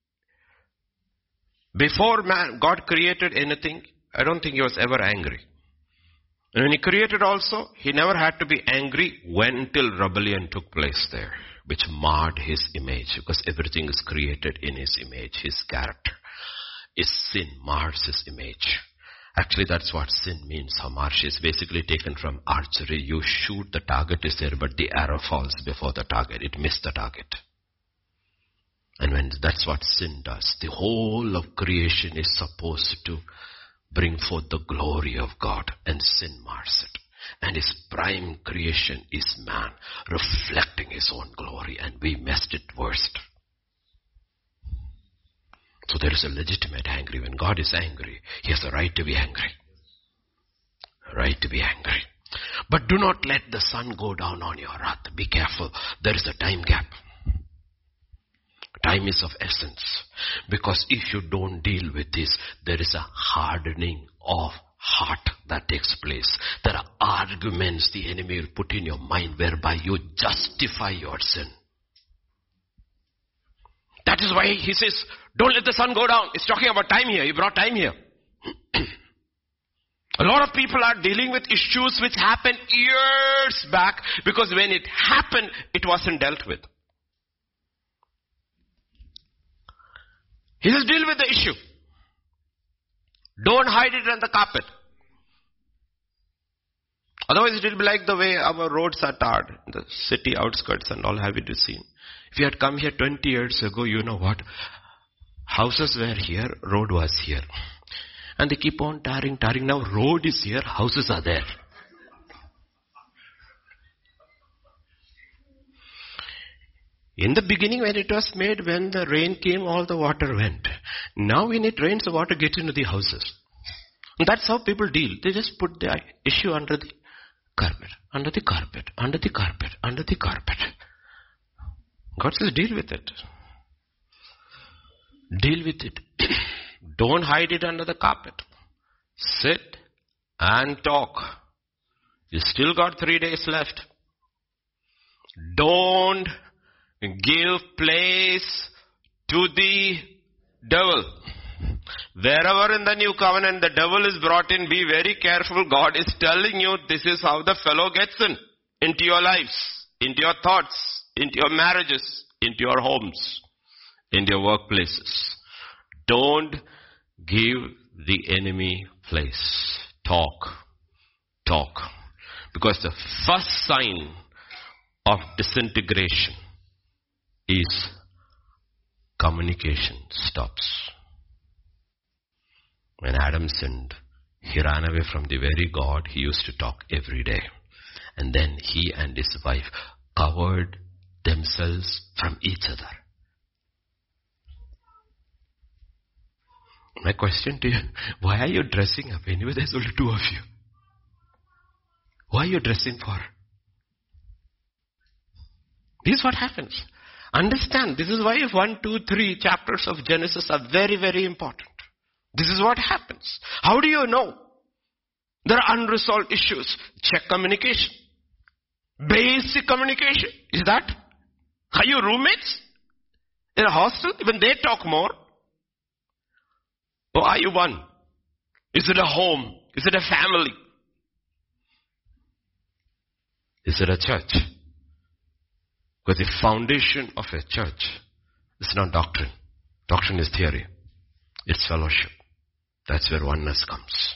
[SPEAKER 1] Before God created anything, I don't think He was ever angry. And when He created also, He never had to be angry until rebellion took place there, which marred His image, because everything is created in His image, His character. His sin mars His image. Actually, that's what sin means. Hamarsh is basically taken from archery. You shoot, the target is there, but the arrow falls before the target. It missed the target. And that's what sin does. The whole of creation is supposed to bring forth the glory of God, and sin mars it. And His prime creation is man, reflecting His own glory, and we messed it worst. So there is a legitimate angry. When God is angry, He has a right to be angry. A right to be angry. But do not let the sun go down on your wrath. Be careful. There is a time gap. Time is of essence. Because if you don't deal with this, there is a hardening of heart that takes place. There are arguments the enemy will put in your mind whereby you justify your sin. That is why He says, don't let the sun go down. It's talking about time here. He brought time here. A lot of people are dealing with issues which happened years back, because when it happened, it wasn't dealt with. He says, deal with the issue. Don't hide it on the carpet. Otherwise it will be like the way our roads are tarred, the city outskirts and all. Have you seen? If you had come here 20 years ago, you know what? Houses were here, road was here. And they keep on tarring. Now road is here, houses are there. In the beginning when it was made, when the rain came, all the water went. Now when it rains, the water gets into the houses. And that's how people deal. They just put the issue under the carpet, under the carpet, under the carpet, under the carpet. God says, deal with it. Deal with it. Don't hide it under the carpet. Sit and talk. You still got 3 days left. Don't give place to the devil. Wherever in the new covenant the devil is brought in, be very careful. God is telling you this is how the fellow gets in. Into your lives, into your thoughts, into your marriages, into your homes, into your workplaces. Don't give the enemy place. Talk. Because the first sign of disintegration is communication stops. When Adam sinned, he ran away from the very God he used to talk every day. And then he and his wife covered themselves from each other. My question to you, why are you dressing up? Anyway, there's only two of you. Why are you dressing for? This is what happens. Understand, this is why 1, 2, 3 chapters of Genesis are very, very important. This is what happens. How do you know? There are unresolved issues. Check communication. Basic communication. Is that? Are you roommates? In a hostel? Even they talk more. are you one? Is it a home? Is it a family? Is it a church? Because the foundation of a church is not doctrine. Doctrine is theory. It's fellowship. That's where oneness comes.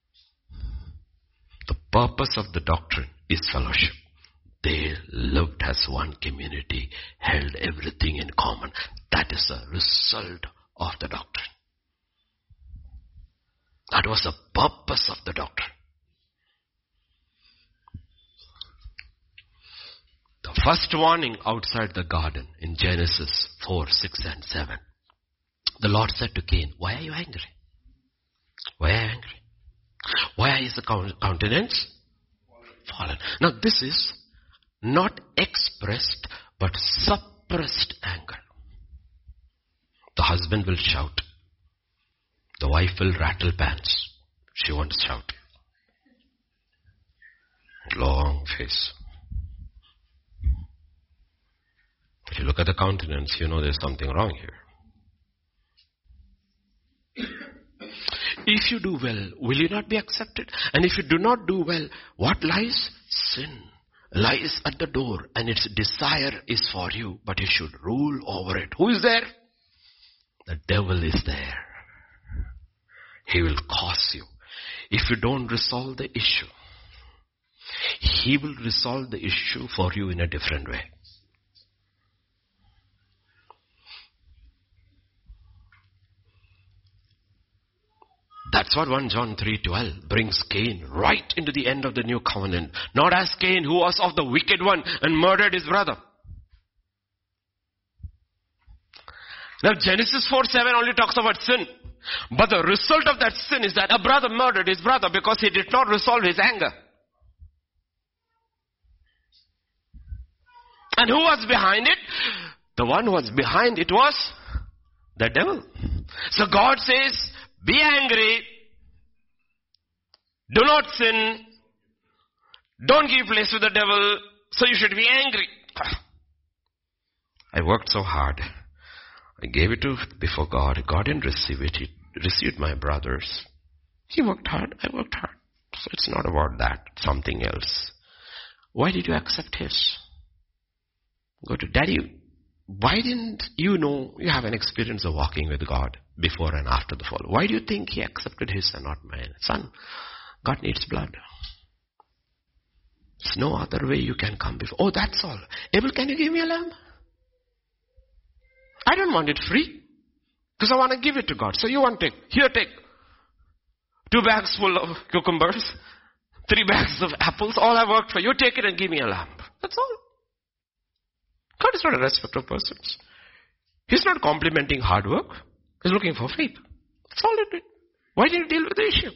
[SPEAKER 1] The purpose of the doctrine is fellowship. They lived as one community, held everything in common. That is the result of the doctrine. That was the purpose of the doctrine. The first warning outside the garden in Genesis 4, 6 and 7. The Lord said to Cain, why are you angry? Why are you angry? Why is the countenance fallen? Now this is not expressed but suppressed anger. The husband will shout. The wife will rattle pants. She won't shout. Long face. If you look at the countenance, you know there's something wrong here. If you do well, will you not be accepted? And if you do not do well, what lies? Sin lies at the door, and its desire is for you, but you should rule over it. Who is there? The devil is there. He will cause you. If you don't resolve the issue, he will resolve the issue for you in a different way. That's what 1 John 3:12 brings Cain right into the end of the new covenant. Not as Cain, who was of the wicked one and murdered his brother. Now Genesis 4:7 only talks about sin. But the result of that sin is that a brother murdered his brother because he did not resolve his anger. And who was behind it? The one who was behind it was the devil. So God says, be angry. Do not sin. Don't give place to the devil. So you should be angry. I worked so hard. I gave it before God. God didn't receive it. He received my brothers. He worked hard. I worked hard. So it's not about that. Something else. Why did you accept his? Go to Daddy. Why didn't you know you have an experience of walking with God before and after the fall? Why do you think he accepted his and not mine? Son, God needs blood. There's no other way you can come before. Oh, that's all. Abel, can you give me a lamb? I don't want it free. Because I want to give it to God. So you want to take. Here, take. 2 bags full of cucumbers. 3 bags of apples. All I worked for. You take it and give me a lamb. That's all. God is not a respecter of persons. He's not complimenting hard work. He's looking for faith. That's all it did. Why did you deal with the issue?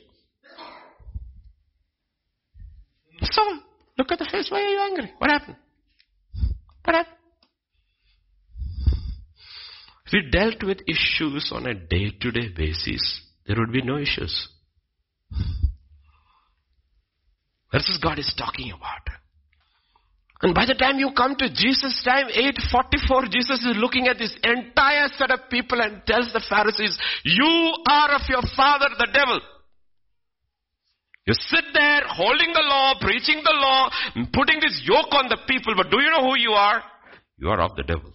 [SPEAKER 1] That's all. Look at the face. Why are you angry? What happened? What happened? If we dealt with issues on a day-to-day basis, there would be no issues. This is God is talking about. And by the time you come to Jesus' time, 8:44, Jesus is looking at this entire set of people and tells the Pharisees, you are of your father, the devil. You sit there holding the law, preaching the law, putting this yoke on the people, but do you know who you are? You are of the devil.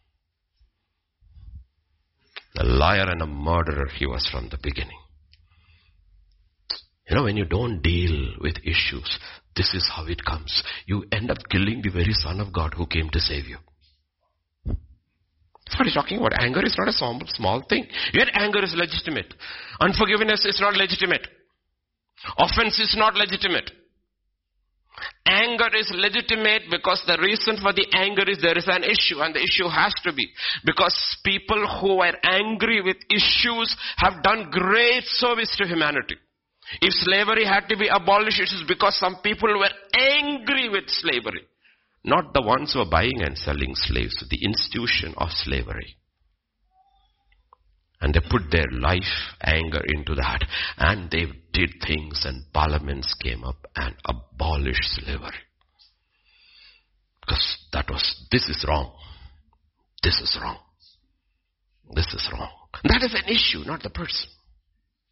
[SPEAKER 1] A liar and a murderer he was from the beginning. You know, when you don't deal with issues, this is how it comes. You end up killing the very Son of God who came to save you. That's what he's talking about. Anger is not a small thing. Yet anger is legitimate. Unforgiveness is not legitimate. Offense is not legitimate. Anger is legitimate because the reason for the anger is there is an issue, and the issue has to be. Because people who are angry with issues have done great service to humanity. If slavery had to be abolished, it is because some people were angry with slavery. Not the ones who are buying and selling slaves, the institution of slavery. And they put their life, anger into that. And they did things, and parliaments came up and abolished slavery. Because this is wrong. This is wrong. This is wrong. That is an issue, not the person.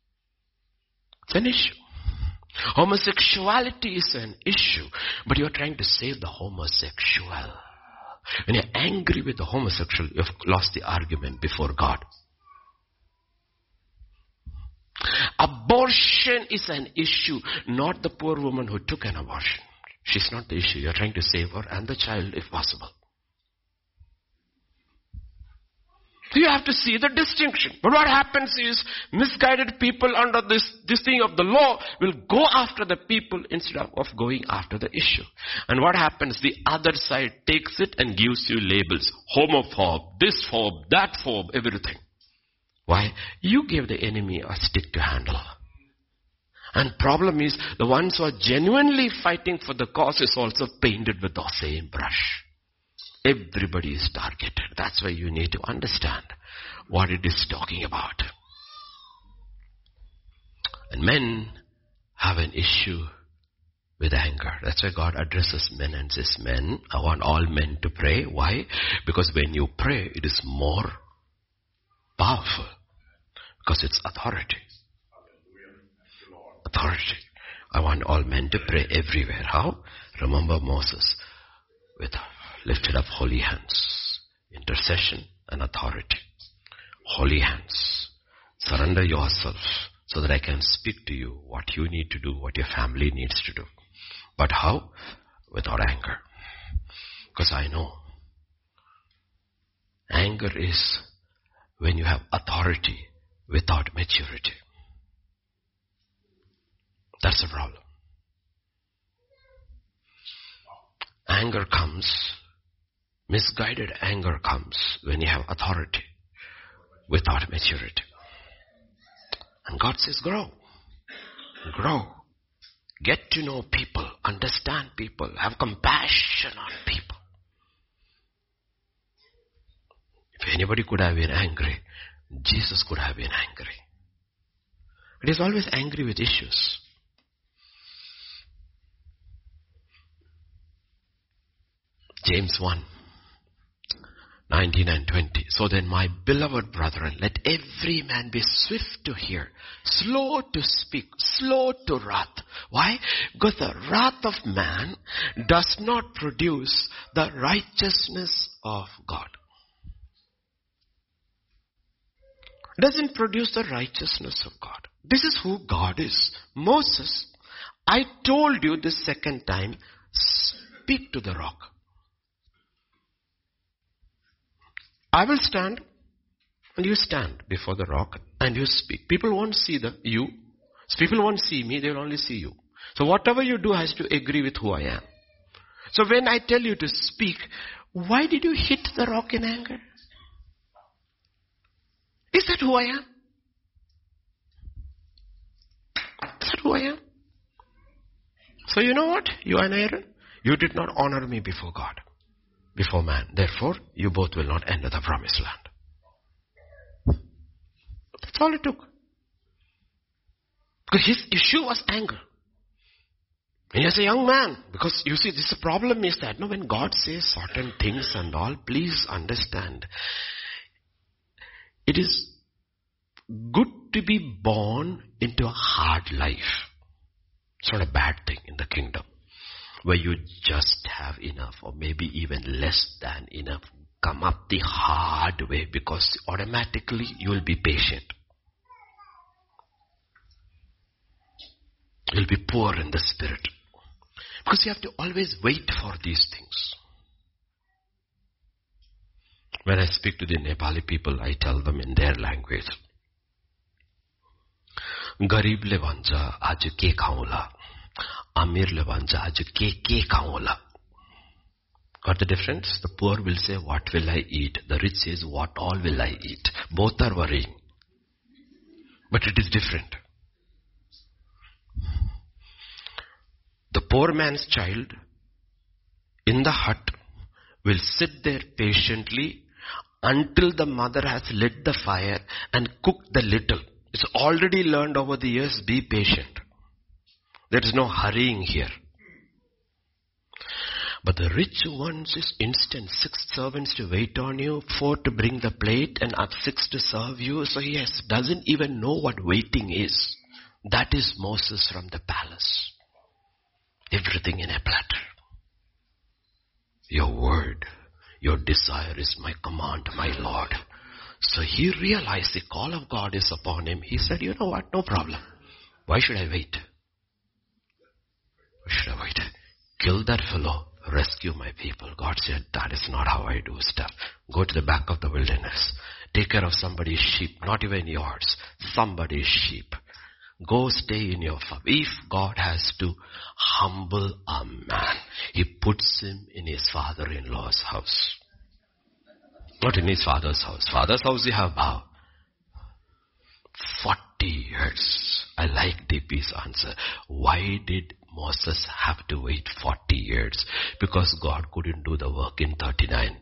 [SPEAKER 1] It's an issue. Homosexuality is an issue, but you're trying to save the homosexual. When you're angry with the homosexual, you've lost the argument before God. Abortion is an issue, not the poor woman who took an abortion. She's not the issue. You're trying to save her and the child if possible. You have to see the distinction. But what happens is, misguided people under this thing of the law will go after the people instead of going after the issue. And what happens? The other side takes it and gives you labels. Homophobe, this phobe, that phobe, everything. Why? You gave the enemy a stick to handle. And problem is, the ones who are genuinely fighting for the cause is also painted with the same brush. Everybody is targeted. That's why you need to understand what it is talking about. And men have an issue with anger. That's why God addresses men and says, men, I want all men to pray. Why? Because when you pray, it is more powerful. Because it's authority. Authority. I want all men to pray everywhere. How? Remember Moses with lifted up holy hands. Intercession and authority. Holy hands. Surrender yourself so that I can speak to you what you need to do, what your family needs to do. But how? Without anger. Because I know anger is when you have authority without maturity. That's the problem. Anger comes, misguided anger comes when you have authority without maturity. And God says, grow. Grow. Get to know people, understand people, have compassion on people. If anybody could have been angry, Jesus could have been angry. But he's always angry with issues. James 1, 19 and 20. So then, my beloved brethren, let every man be swift to hear, slow to speak, slow to wrath. Why? Because the wrath of man does not produce the righteousness of God. Doesn't produce the righteousness of God. This is who God is. Moses, I told you this second time, speak to the rock. I will stand, and you stand before the rock, and you speak. People won't see you. People won't see me, they will only see you. So whatever you do has to agree with who I am. So when I tell you to speak, why did you hit the rock in anger? Is that who I am? Is that who I am? So you know what? You and Aaron, you did not honor me before God. Before man. Therefore, you both will not enter the promised land. That's all it took. Because his issue was anger. And he was a young man. Because you see, the problem is that when God says certain things and all, please understand. It is good to be born into a hard life. It's not a bad thing in the kingdom. Where you just have enough or maybe even less than enough. Come up the hard way because automatically you will be patient. You'll be poor in the spirit. Because you have to always wait for these things. When I speak to the Nepali people, I tell them in their language. Garibले भन्छ आज के खाऊला Amirle भन्छ आज के खाऊला. Got the difference? The poor will say, what will I eat? The rich says, what all will I eat? Both are worrying. But it is different. The poor man's child in the hut will sit there patiently until the mother has lit the fire and cooked the little. It's already learned over the years, be patient. There is no hurrying here. But the rich ones is instant. 6 servants to wait on you, 4 to bring the plate, and 6 to serve you. So he doesn't even know what waiting is. That is Moses from the palace. Everything in a platter. Your word, your desire is my command, my Lord. So he realized the call of God is upon him. He said, you know what, no problem. Why should I wait? Why should I wait? Kill that fellow, rescue my people. God said, that is not how I do stuff. Go to the back of the wilderness. Take care of somebody's sheep, not even yours. Somebody's sheep. Go stay in your farm. If God has to humble a man, he puts him in his father-in-law's house. Not in his father's house. Father's house you have bow. 40 years. I like DP's answer. Why did Moses have to wait 40 years? Because God couldn't do the work in 39.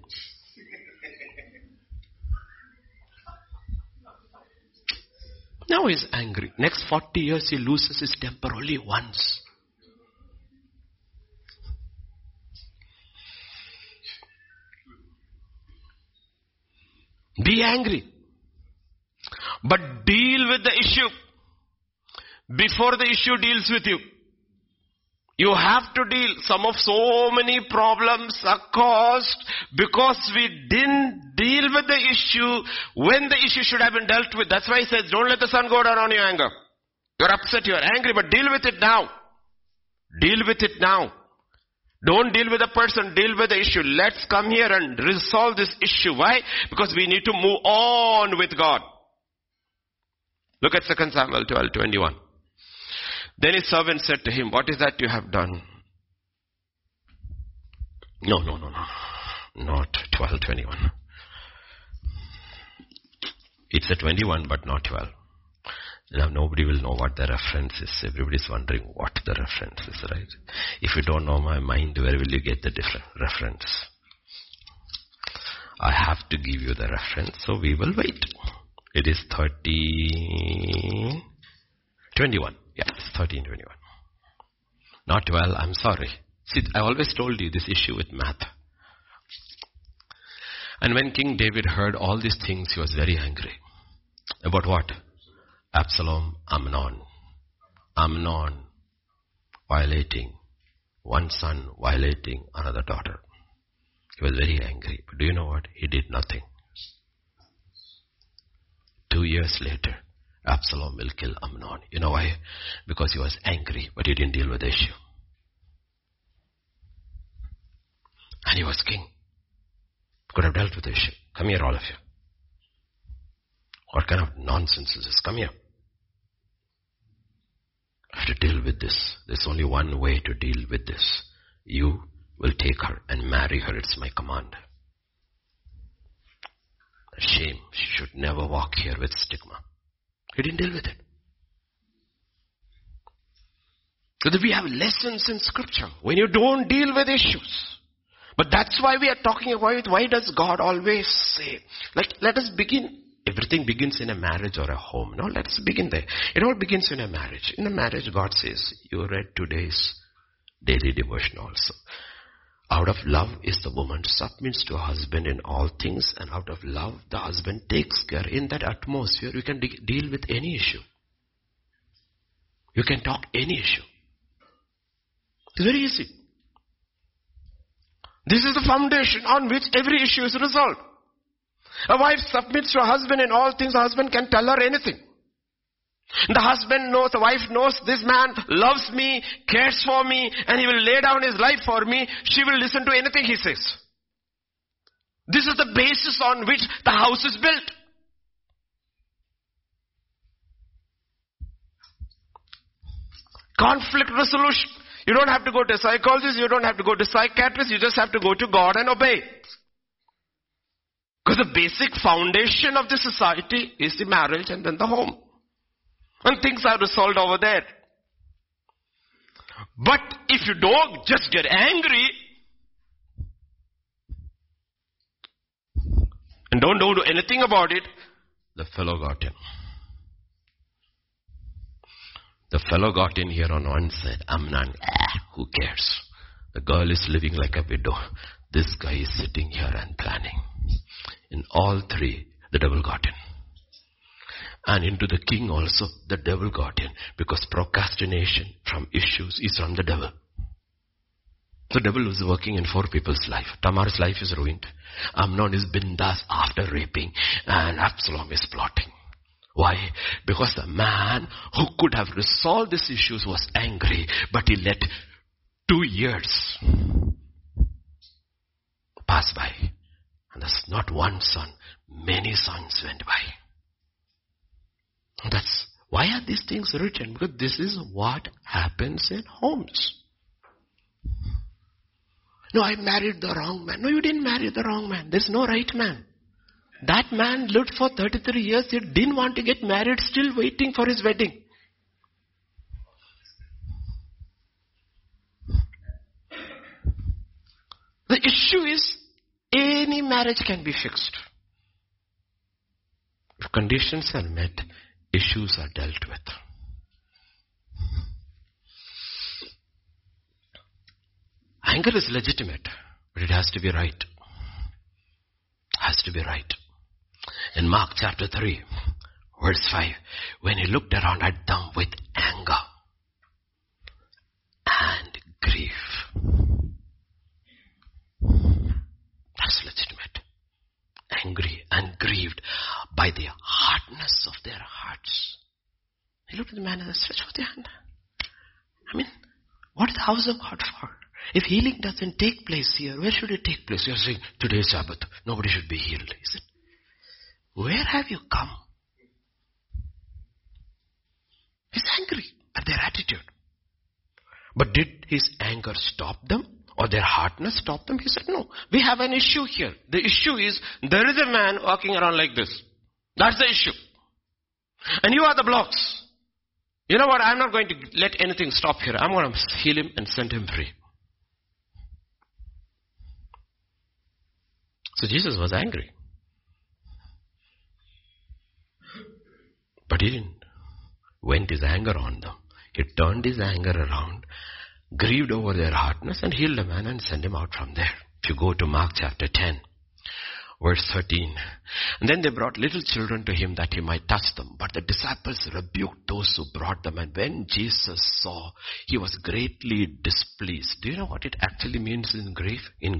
[SPEAKER 1] Now he's angry. Next 40 years he loses his temper only once. Be angry. But deal with the issue before the issue deals with you. You have to deal. So many problems are caused because we didn't deal with the issue when the issue should have been dealt with. That's why he says, don't let the sun go down on your anger. You're upset, you're angry, but deal with it now. Deal with it now. Don't deal with the person, deal with the issue. Let's come here and resolve this issue. Why? Because we need to move on with God. Look at 2 Samuel 12:21. Then his servant said to him, what is that you have done? No. Not 12:21. It's a 21 but not 12. Now nobody will know what the reference is. Everybody's wondering what the reference is, right? If you don't know my mind, where will you get the different reference? I have to give you the reference, so we will wait. It is 13:21. Yeah, it's 13:21. Not 12, I'm sorry. See, I always told you this issue with math. And when King David heard all these things, he was very angry. About what? Absalom, Amnon. Amnon violating one son, violating another daughter. He was very angry. But do you know what? He did nothing. 2 years later, Absalom will kill Amnon. You know why? Because he was angry, but he didn't deal with the issue. And he was king. Could have dealt with the issue. Come here, all of you. What kind of nonsense is this? Come here. I have to deal with this. There's only one way to deal with this. You will take her and marry her. It's my command. Shame. She should never walk here with stigma. He didn't deal with it. So that we have lessons in scripture when you don't deal with issues. But that's why we are talking about it. Why does God always say, let us begin. Everything begins in a marriage or a home. No, let's begin there. It all begins in a marriage. In a marriage, God says, you read today's daily devotion also. Out of love is the woman submits to her husband in all things, and out of love the husband takes care. In that atmosphere, you can deal with any issue. You can talk any issue. It's very easy. This is the foundation on which every issue is resolved. A wife submits to her husband in all things. The husband can tell her anything. The husband knows, the wife knows, this man loves me, cares for me, and he will lay down his life for me. She will listen to anything he says. This is the basis on which the house is built. Conflict resolution. You don't have to go to a psychologist, you don't have to go to a psychiatrist, you just have to go to God and obey. Because the basic foundation of the society is the marriage and then the home. And things are resolved over there. But if you don't just get angry and don't do anything about it, the fellow got in. The fellow got in here on one side. Amnon, who cares? The girl is living like a widow. This guy is sitting here and planning. In all three, the devil got in. And into the king also, the devil got in. Because procrastination from issues is from the devil. The devil is working in 4 people's life. Tamar's life is ruined. Amnon is bindas after raping. And Absalom is plotting. Why? Because the man who could have resolved these issues was angry. But he let 2 years pass by. And there's not one son. Many sons went by. That's why are these things written? Because this is what happens in homes. No, I married the wrong man. No, you didn't marry the wrong man. There's no right man. That man lived for 33 years. He didn't want to get married, still waiting for his wedding. The issue is, any marriage can be fixed. If conditions are met, issues are dealt with. Anger is legitimate, but it has to be right. Has to be right. In Mark chapter 3, verse 5, when he looked around at them with anger and grief. That's legitimate. Angry and grieved by the hardness of their hearts. He looked at the man and said, stretch forth your hand. I mean, what is the house of God for? If healing doesn't take place here, where should it take place? You're saying, today is Sabbath. Nobody should be healed. Is it? Where have you come? He's angry at their attitude. But did his anger stop them? Or their hardness stop them? He said, no. We have an issue here. The issue is, there is a man walking around like this. That's the issue. And you are the blocks. You know what? I'm not going to let anything stop here. I'm going to heal him and send him free. So Jesus was angry. But he didn't vent his anger on them. He turned his anger around, grieved over their hardness, and healed the man and sent him out from there. If you go to Mark chapter 10, verse 13. And then they brought little children to him that he might touch them. But the disciples rebuked those who brought them. And when Jesus saw, he was greatly displeased. Do you know what it actually means in Greek?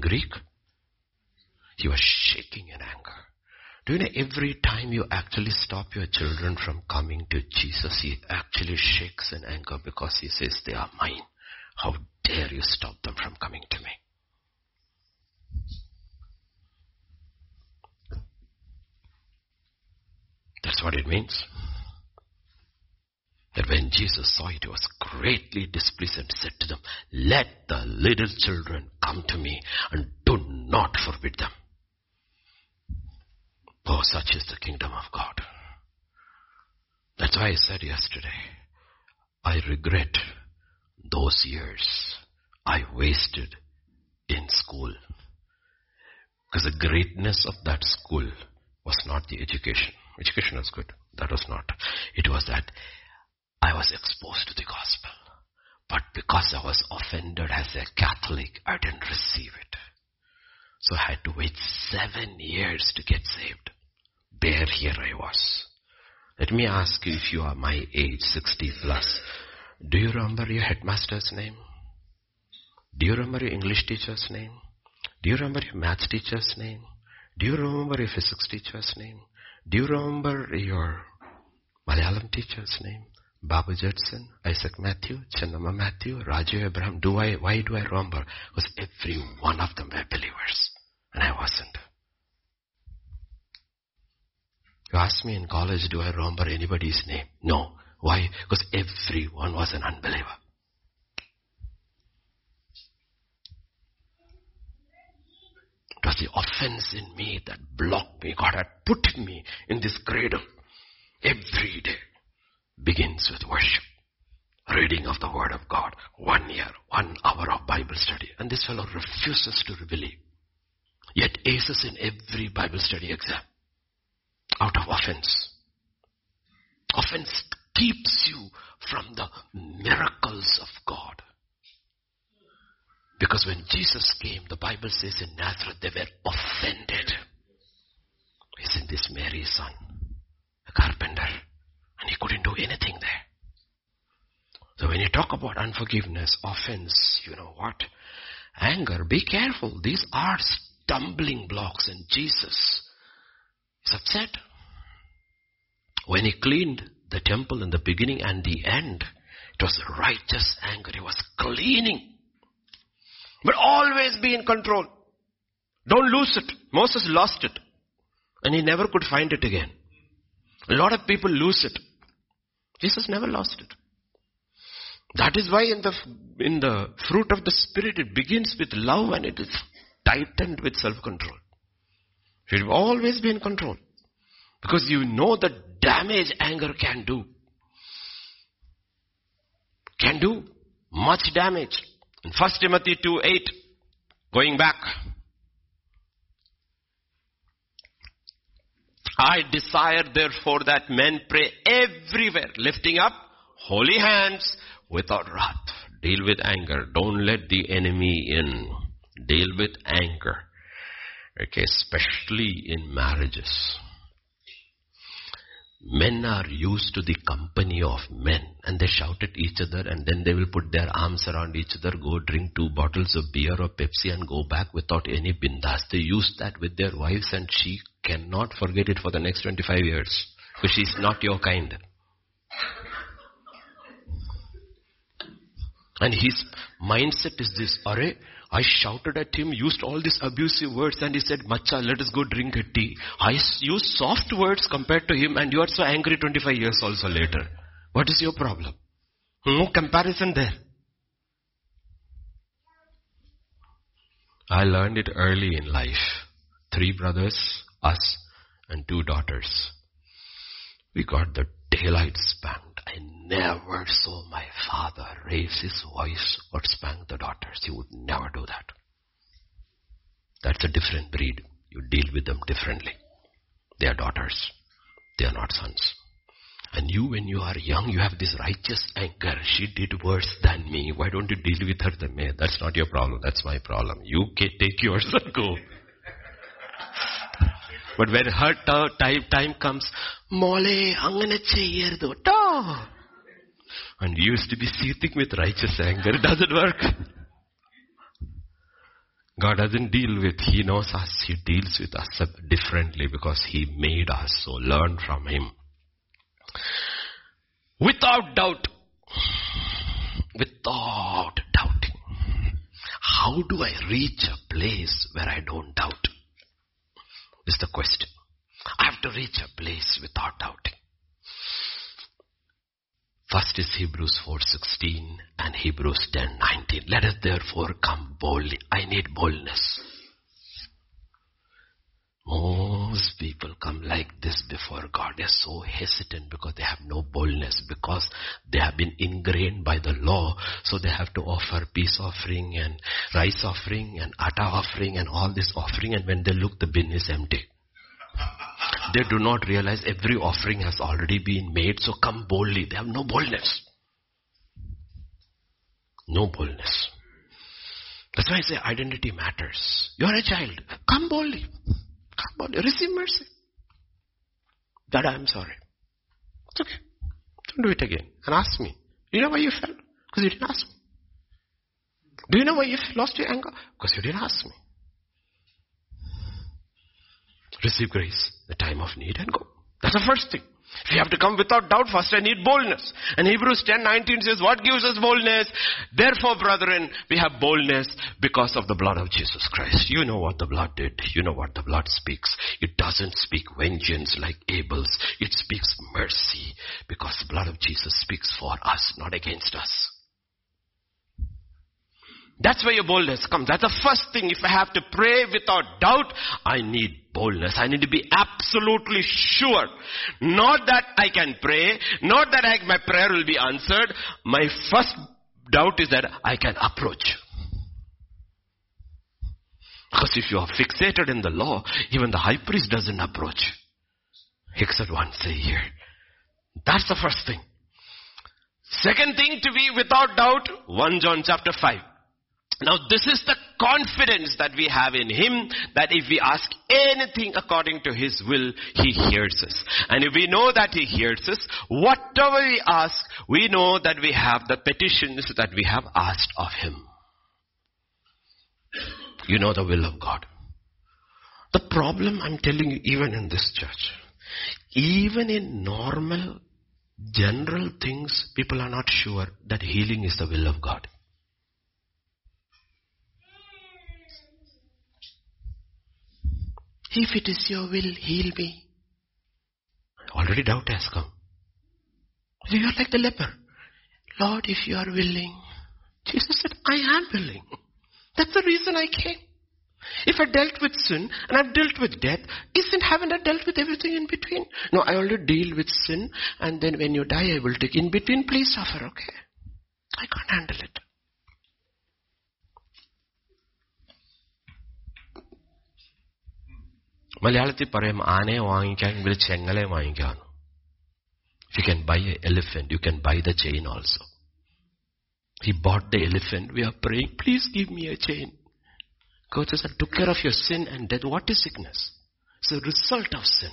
[SPEAKER 1] He was shaking in anger. Do you know every time you actually stop your children from coming to Jesus, he actually shakes in anger because he says, they are mine. How dare you stop them from coming to me? That's what it means. That when Jesus saw it, he was greatly displeased and said to them, let the little children come to me and do not forbid them. Oh, such is the kingdom of God. That's why I said yesterday, I regret those years I wasted in school. Because the greatness of that school was not the education. Education was good. That was not. It was that I was exposed to the gospel. But because I was offended as a Catholic, I didn't receive it. So I had to wait 7 years to get saved. There here I was. Let me ask you, if you are my age, 60 plus, do you remember your headmaster's name? Do you remember your English teacher's name? Do you remember your maths teacher's name? Do you remember your physics teacher's name? Do you remember your Malayalam teacher's name? Babu Judson, Isaac Matthew, Chennamma Matthew, Raju Abraham. Why do I remember? Because every one of them were believers. And I wasn't. You ask me in college, do I remember anybody's name? No. Why? Because everyone was an unbeliever. It was the offense in me that blocked me. God had put me in this cradle. Every day begins with worship. Reading of the Word of God. 1 year, 1 hour of Bible study. And this fellow refuses to believe. Yet aces in every Bible study exam. Out of offense. Offense keeps you from the miracles of God. Because when Jesus came, the Bible says in Nazareth, they were offended. Isn't this Mary's son? A carpenter. when you talk about unforgiveness, offense, you know what? Anger, be careful. These are stumbling blocks, and Jesus is upset. When he cleaned the temple in the beginning and the end, it was righteous anger. He was cleaning. But always be in control. Don't lose it. Moses lost it. And he never could find it again. A lot of people lose it. Jesus never lost it. That is why in the fruit of the Spirit, it begins with love and it is tightened with self-control. You should always be in control. Because you know the damage anger can do. Can do much damage. In 1 Timothy 2:8, going back. I desire therefore that men pray everywhere, lifting up holy hands without wrath. Deal with anger. Don't let the enemy in. Deal with anger. Okay, especially in marriages. Men are used to the company of men, and they shout at each other, and then they will put their arms around each other, go drink 2 bottles of beer or Pepsi and go back without any bindas. They use that with their wives, and she cannot forget it for the next 25 years. Because she's not your kind. And his mindset is this, Arey, I shouted at him, used all these abusive words, and he said, Macha, let us go drink a tea. I used soft words compared to him, and you are so angry 25 years also later. What is your problem? No comparison there. I learned it early in life. 3 brothers, us, and 2 daughters. We got the daylight spanked. I never saw my father raise his voice or spank the daughters. He would never do that. That's a different breed. You deal with them differently. They are daughters. They are not sons. And you, when you are young, you have this righteous anger. She did worse than me. Why don't you deal with her than me? That's not your problem. That's my problem. You take yours and go. But when her time comes, Mole, angane cheyerdu. And you used to be seething with righteous anger. It doesn't work. God doesn't deal with, He knows us. He deals with us differently because He made us. So learn from Him. Without doubt. Without doubting. How do I reach a place where I don't doubt? Is the question. I have to reach a place without doubting. First is Hebrews 4:16 and Hebrews 10:19. Let us therefore come boldly. I need boldness. Most people come like this before God. They are so hesitant because they have no boldness, because they have been ingrained by the law. So they have to offer peace offering and rice offering and atta offering and all this offering, and when they look, the bin is empty. They do not realize every offering has already been made, so come boldly. They have no boldness. No boldness. That's why I say identity matters. You are a child. Come boldly. Come boldly. Receive mercy. Dad, I'm sorry. It's okay. Don't do it again. And ask me. Do you know why you fell? Because you didn't ask me. Do you know why you lost your anger? Because you didn't ask me. Receive grace, the time of need, and go. That's the first thing. If you have to come without doubt, first I need boldness. And Hebrews 10:19 says, what gives us boldness? Therefore, brethren, we have boldness because of the blood of Jesus Christ. You know what the blood did. You know what the blood speaks. It doesn't speak vengeance like Abel's. It speaks mercy because the blood of Jesus speaks for us, not against us. That's where your boldness comes. That's the first thing. If I have to pray without doubt, I need boldness. I need to be absolutely sure. Not that I can pray. Not that my prayer will be answered. My first doubt is that I can approach. Because if you are fixated in the law, even the high priest doesn't approach. Except once a year. That's the first thing. Second thing to be without doubt, 1 John chapter 5. Now this is the confidence that we have in Him, that if we ask anything according to His will, He hears us. And if we know that He hears us, whatever we ask, we know that we have the petitions that we have asked of Him. You know the will of God. The problem, I'm telling you, even in this church, even in normal, general things, people are not sure that healing is the will of God. If it is your will, heal me. Already doubt has come. You are like the leper. Lord, if you are willing. Jesus said, I am willing. That's the reason I came. If I dealt with sin and I've dealt with death, haven't I dealt with everything in between? No, I only deal with sin, and then when you die, I will take in between. Please suffer, okay? I can't handle it. Malayalathi parayam aane vaangikkan vil chengale vaangikkan. If you can buy an elephant, you can buy the chain also. He bought the elephant. We are praying, please give me a chain. God says, I took care of your sin and death. What is sickness? It's a result of sin.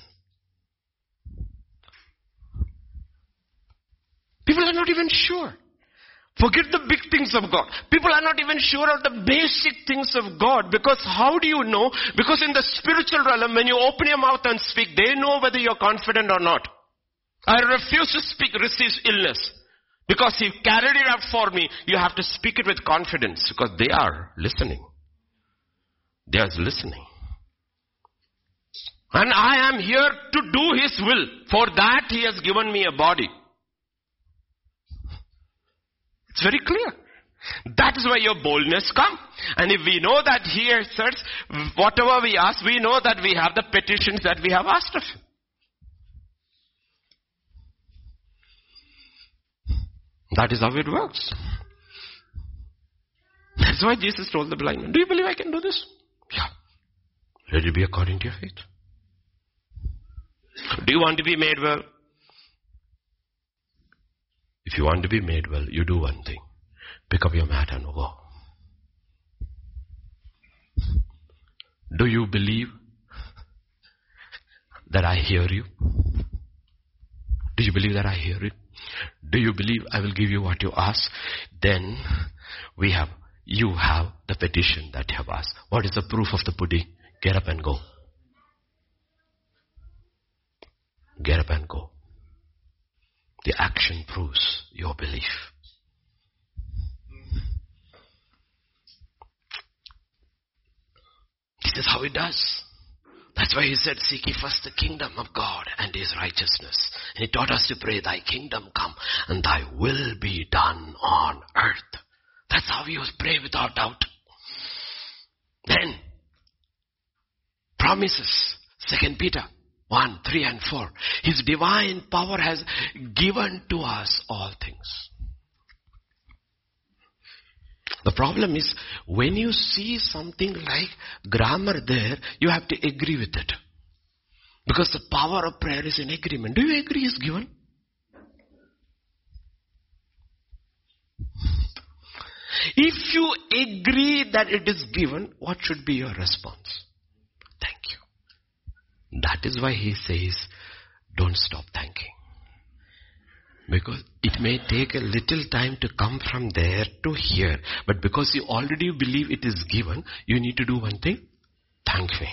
[SPEAKER 1] People are not even sure. Forget the big things of God. People are not even sure of the basic things of God. Because how do you know? Because in the spiritual realm, when you open your mouth and speak, they know whether you're confident or not. I refuse to speak, receive illness. Because He carried it out for me. You have to speak it with confidence. Because they are listening. They are listening. And I am here to do His will. For that He has given me a body. It's very clear. That is why your boldness comes. And if we know that He answers whatever we ask, we know that we have the petitions that we have asked of Him. That is how it works. That's why Jesus told the blind man, do you believe I can do this? Yeah. Let it be according to your faith. Do you want to be made well? If you want to be made well, you do one thing. Pick up your mat and go. Do you believe that I hear you? Do you believe that I hear it? Do you believe I will give you what you ask? Then you have the petition that you have asked. What is the proof of the pudding? Get up and go. Get up and go. The action proves your belief. This is how it does. That's why He said, seek ye first the kingdom of God and His righteousness. And He taught us to pray, thy kingdom come and thy will be done on earth. That's how we pray without doubt. Then, promises, 2 Peter 1, 3 and 4. His divine power has given to us all things. The problem is, when you see something like grammar there, you have to agree with it. Because the power of prayer is in agreement. Do you agree is given? If you agree that it is given, what should be your response? Thank you. That is why He says, don't stop thanking. Because it may take a little time to come from there to here. But because you already believe it is given, you need to do one thing. Thank me.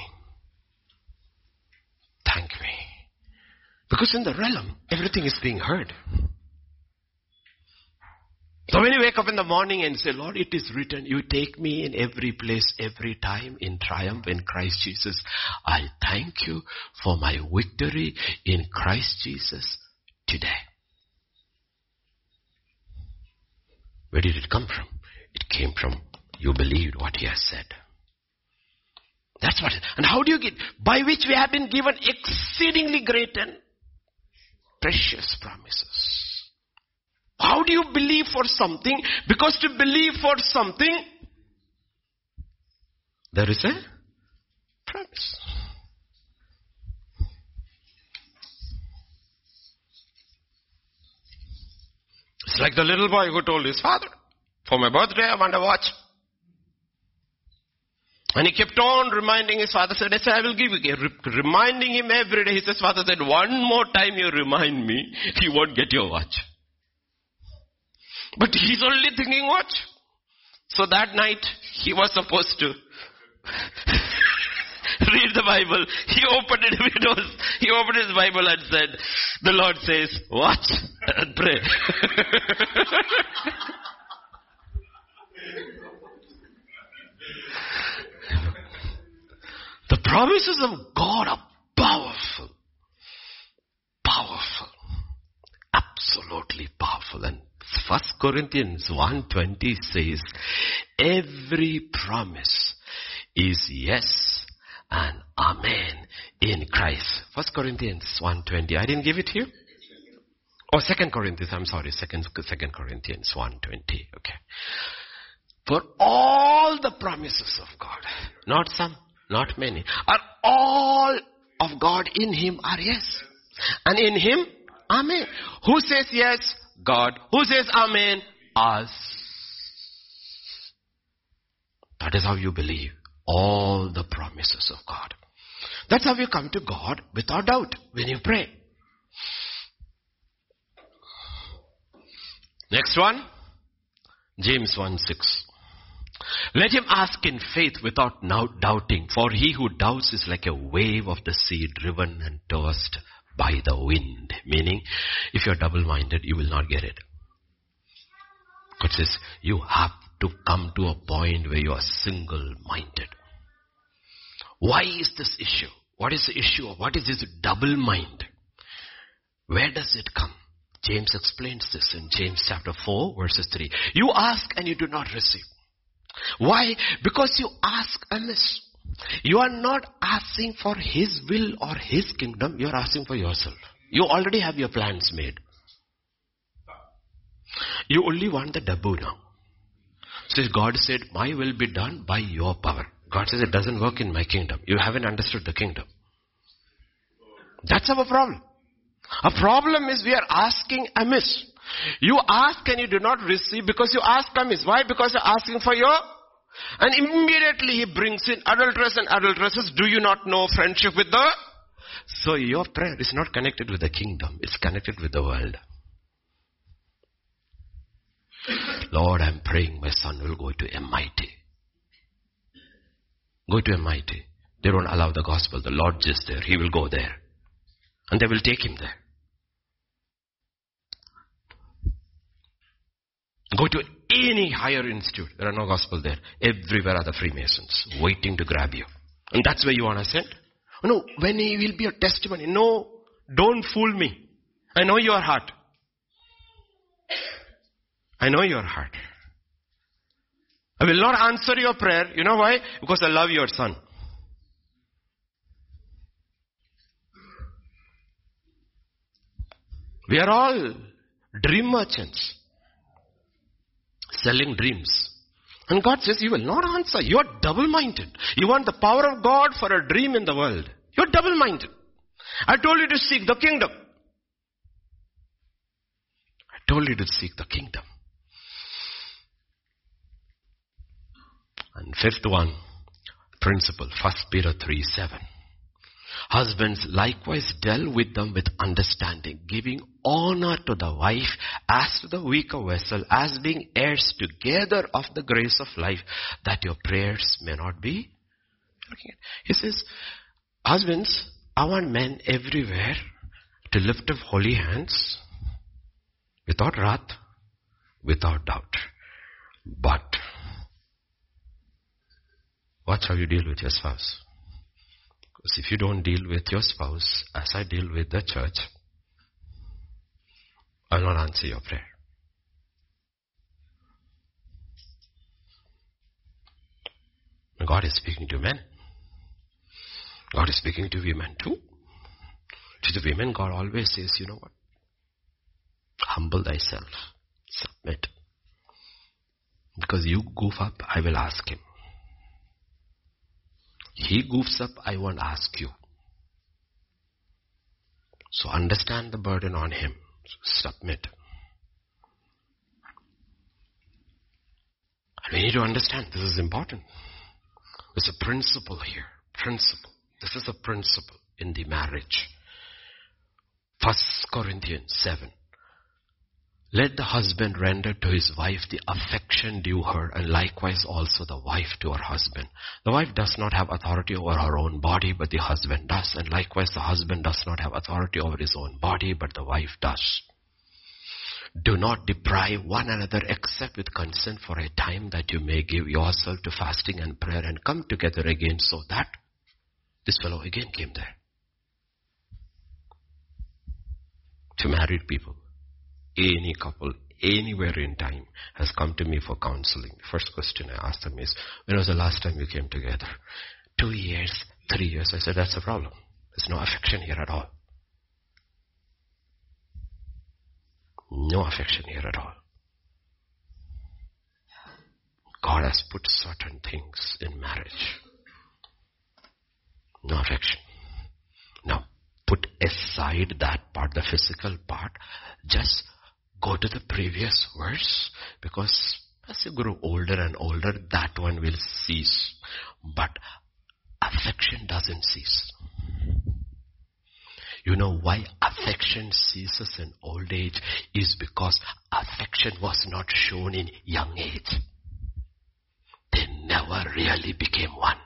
[SPEAKER 1] Thank me. Because in the realm, everything is being heard. So when you wake up in the morning and say, Lord, it is written, you take me in every place, every time in triumph in Christ Jesus. I thank you for my victory in Christ Jesus today. Where did it come from? It came from you believed what He has said. That's what. And how do you get? By which we have been given exceedingly great and precious promises. How do you believe for something? Because to believe for something, there is a promise. It's like the little boy who told his father, for my birthday I want a watch. And he kept on reminding his father, said, I will give you. Reminding him every day. He says, Father said, one more time you remind me, you won't get your watch. But he's only thinking watch. So that night, he was supposed to read the Bible. He opened his Bible and said, the Lord says, watch and pray. The promises of God are powerful. Powerful. Absolutely powerful. And 1 Corinthians 1:20 says, every promise is yes and amen in Christ. 1 Corinthians 1:20. I didn't give it to you? Oh, 2 Corinthians. I'm sorry. 2 Corinthians 1:20. Okay. For all the promises of God, not some, not many, are all of God in Him are yes. And in Him, amen. Who says yes? God. Who says amen? Us. That is how you believe all the promises of God. That's how you come to God without doubt when you pray. Next one, James 1:6. Let him ask in faith without doubting, for he who doubts is like a wave of the sea driven and tossed by the wind. Meaning, if you're double-minded, you will not get it. God says, you have to come to a point where you are single-minded. Why is this issue? What is the issue? What is this double mind? Where does it come? James explains this in James chapter 4 verses 3. You ask and you do not receive. Why? Because you ask amiss. You are not asking for His will or His kingdom. You are asking for yourself. You already have your plans made. You only want the dabu now. So God said, my will be done by your power. God says it doesn't work in my kingdom. You haven't understood the kingdom. That's our problem. Our problem is we are asking amiss. You ask and you do not receive because you ask amiss. Why? Because you're asking for your... And immediately He brings in adulterers and adulteresses. Do you not know friendship with the... So your prayer is not connected with the kingdom. It's connected with the world. Lord, I'm praying my son will go to MIT. Go to MIT. They don't allow the gospel. The Lord is there. He will go there. And they will take him there. Go to any higher institute. There are no gospel there. Everywhere are the Freemasons waiting to grab you. And that's where you want to send? No, when he will be a testimony. No, don't fool me. I know your heart. I know your heart. I will not answer your prayer. You know why? Because I love your son. We are all dream merchants. Selling dreams. And God says, you will not answer. You are double-minded. You want the power of God for a dream in the world. You are double-minded. I told you to seek the kingdom. I told you to seek the kingdom. And fifth one, principle, 1 Peter 3:7. Husbands likewise deal with them with understanding, giving honor to the wife as to the weaker vessel, as being heirs together of the grace of life, that your prayers may not be. He says, husbands, I want men everywhere to lift up holy hands, without wrath, without doubt. But watch how you deal with your spouse. Because if you don't deal with your spouse as I deal with the church, I will not answer your prayer. God is speaking to men. God is speaking to women too. To the women, God always says, you know what? Humble thyself. Submit. Because you goof up, I will ask him. He goofs up, I won't ask you. So understand the burden on him. Submit. And we need to understand this is important. There's a principle here. Principle. This is a principle in the marriage. 1 Corinthians 7. Let the husband render to his wife the affection due her, and likewise also the wife to her husband. The wife does not have authority over her own body, but the husband does. And likewise the husband does not have authority over his own body, but the wife does. Do not deprive one another except with consent for a time, that you may give yourself to fasting and prayer and come together again, so that this fellow again came there. To married people, any couple, anywhere in time has come to me for counseling. The first question I asked them is, when was the last time you came together? 2 years, 3 years. I said, that's a problem. There's no affection here at all. No affection here at all. God has put certain things in marriage. No affection. Now, put aside that part, the physical part. Just go to the previous verse, because as you grow older and older, that one will cease. But affection doesn't cease. You know why affection ceases in old age? Is because affection was not shown in young age. They never really became one.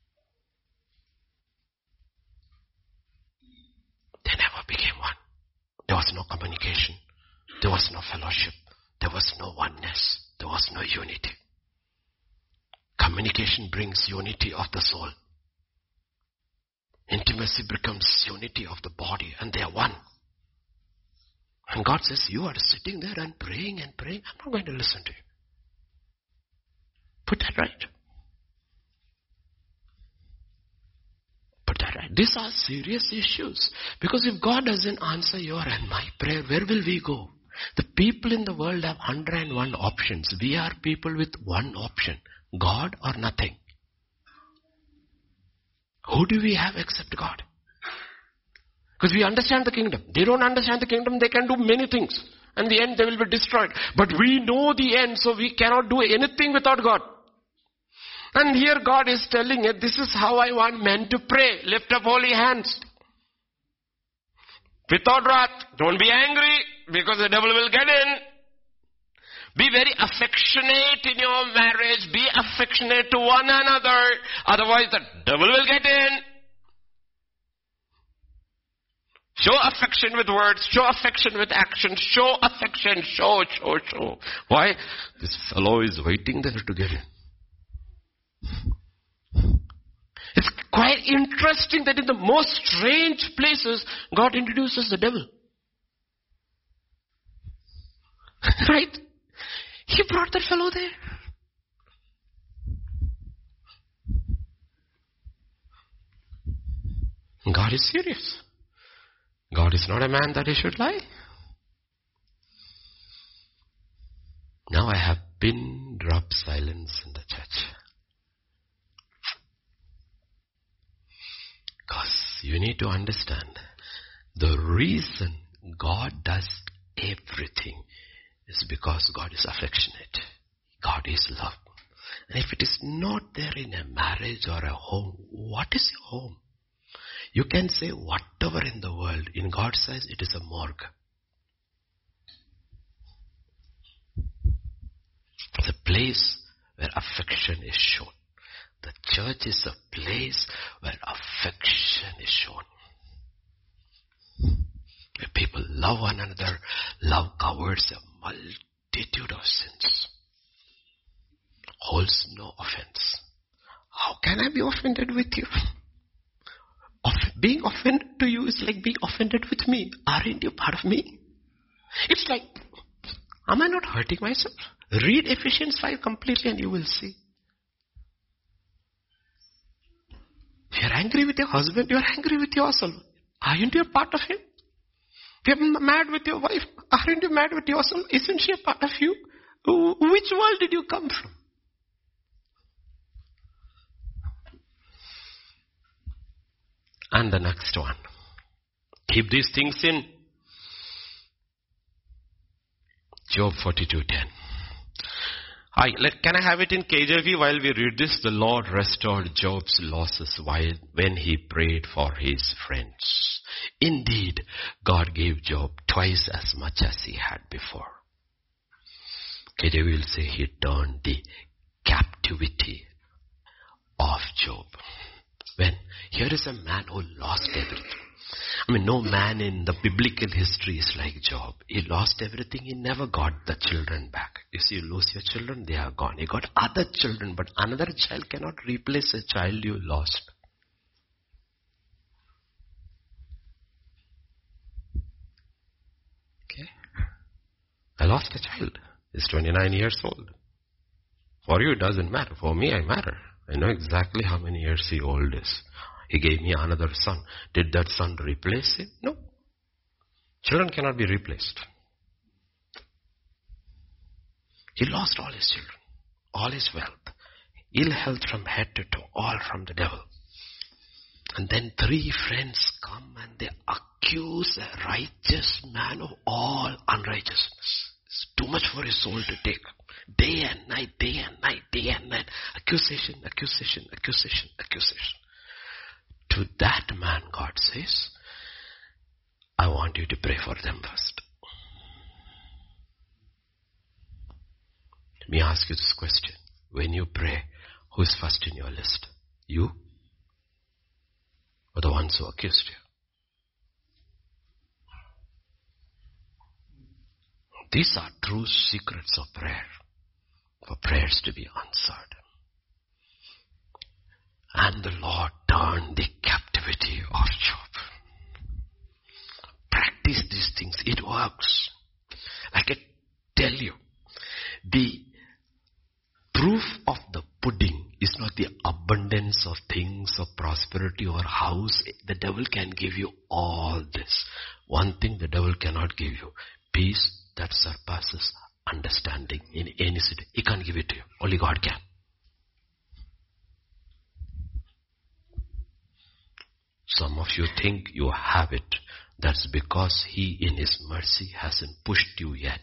[SPEAKER 1] They never became one. There was no communication. There was no fellowship. There was no oneness. There was no unity. Communication brings unity of the soul. Intimacy becomes unity of the body, and they are one. And God says, you are sitting there and praying and praying. I'm not going to listen to you. Put that right. Put that right. These are serious issues. Because if God doesn't answer your and my prayer, where will we go? The people in the world have 101 options. We are people with one option. God or nothing. Who do we have except God? Because we understand the kingdom. They don't understand the kingdom. They can do many things. And in the end, they will be destroyed. But we know the end, so we cannot do anything without God. And here God is telling it, this is how I want men to pray. Lift up holy hands. Without wrath. Don't be angry, because the devil will get in. Be very affectionate in your marriage. Be affectionate to one another. Otherwise the devil will get in. Show affection with words. Show affection with action. Show affection. Show. Why? This fellow is waiting there to get in. It's quite interesting that in the most strange places, God introduces the devil. Right? He brought that fellow there. God is serious. God is not a man that he should lie. Now I have pin drop silence in the church. Because you need to understand, the reason God does everything is because God is affectionate. God is love. And if it is not there in a marriage or a home, what is your home? You can say whatever in the world. In God's eyes, it is a morgue. It's a place where affection is shown. The church is a place where affection is shown. Where people love one another. Love covers a multitude of sins. Holds no offense. How can I be offended with you? Being offended to you is like being offended with me. Aren't you part of me? It's like, am I not hurting myself? Read Ephesians 5 completely and you will see. You're angry with your husband, you're angry with yourself. Aren't you a part of him? You're mad with your wife. Aren't you mad with yourself? Isn't she a part of you? Which world did you come from? And the next one. Keep these things in Job 42:10. Can I have it in KJV while we read this? The Lord restored Job's losses when he prayed for his friends. Indeed, God gave Job twice as much as he had before. KJV will say he turned the captivity of Job. When here is a man who lost everything. No man in the biblical history is like Job. He lost everything. He never got the children back. You see, you lose your children, they are gone. He got other children, but another child cannot replace a child you lost. Okay. I lost a child. He's 29 years old. For you, it doesn't matter. For me, I matter. I know exactly how many years he old is. He gave me another son. Did that son replace him? No. Children cannot be replaced. He lost all his children, all his wealth, ill health from head to toe, all from the devil. And then 3 friends come and they accuse a righteous man of all unrighteousness. It's too much for his soul to take. Day and night, day and night, day and night. Accusation, accusation, accusation, accusation. To that man, God says, I want you to pray for them first. Let me ask you this question. When you pray, who is first in your list? You? Or the ones who accused you? These are true secrets of prayer. For prayers to be answered. And the Lord turned the captivity of Job. Practice these things. It works. Like I tell you, the proof of the pudding is not the abundance of things of prosperity or house. The devil can give you all this. One thing the devil cannot give you. Peace that surpasses understanding in any city. He can't give it to you. Only God can. Some of you think you have it. That's because He in His mercy hasn't pushed you yet.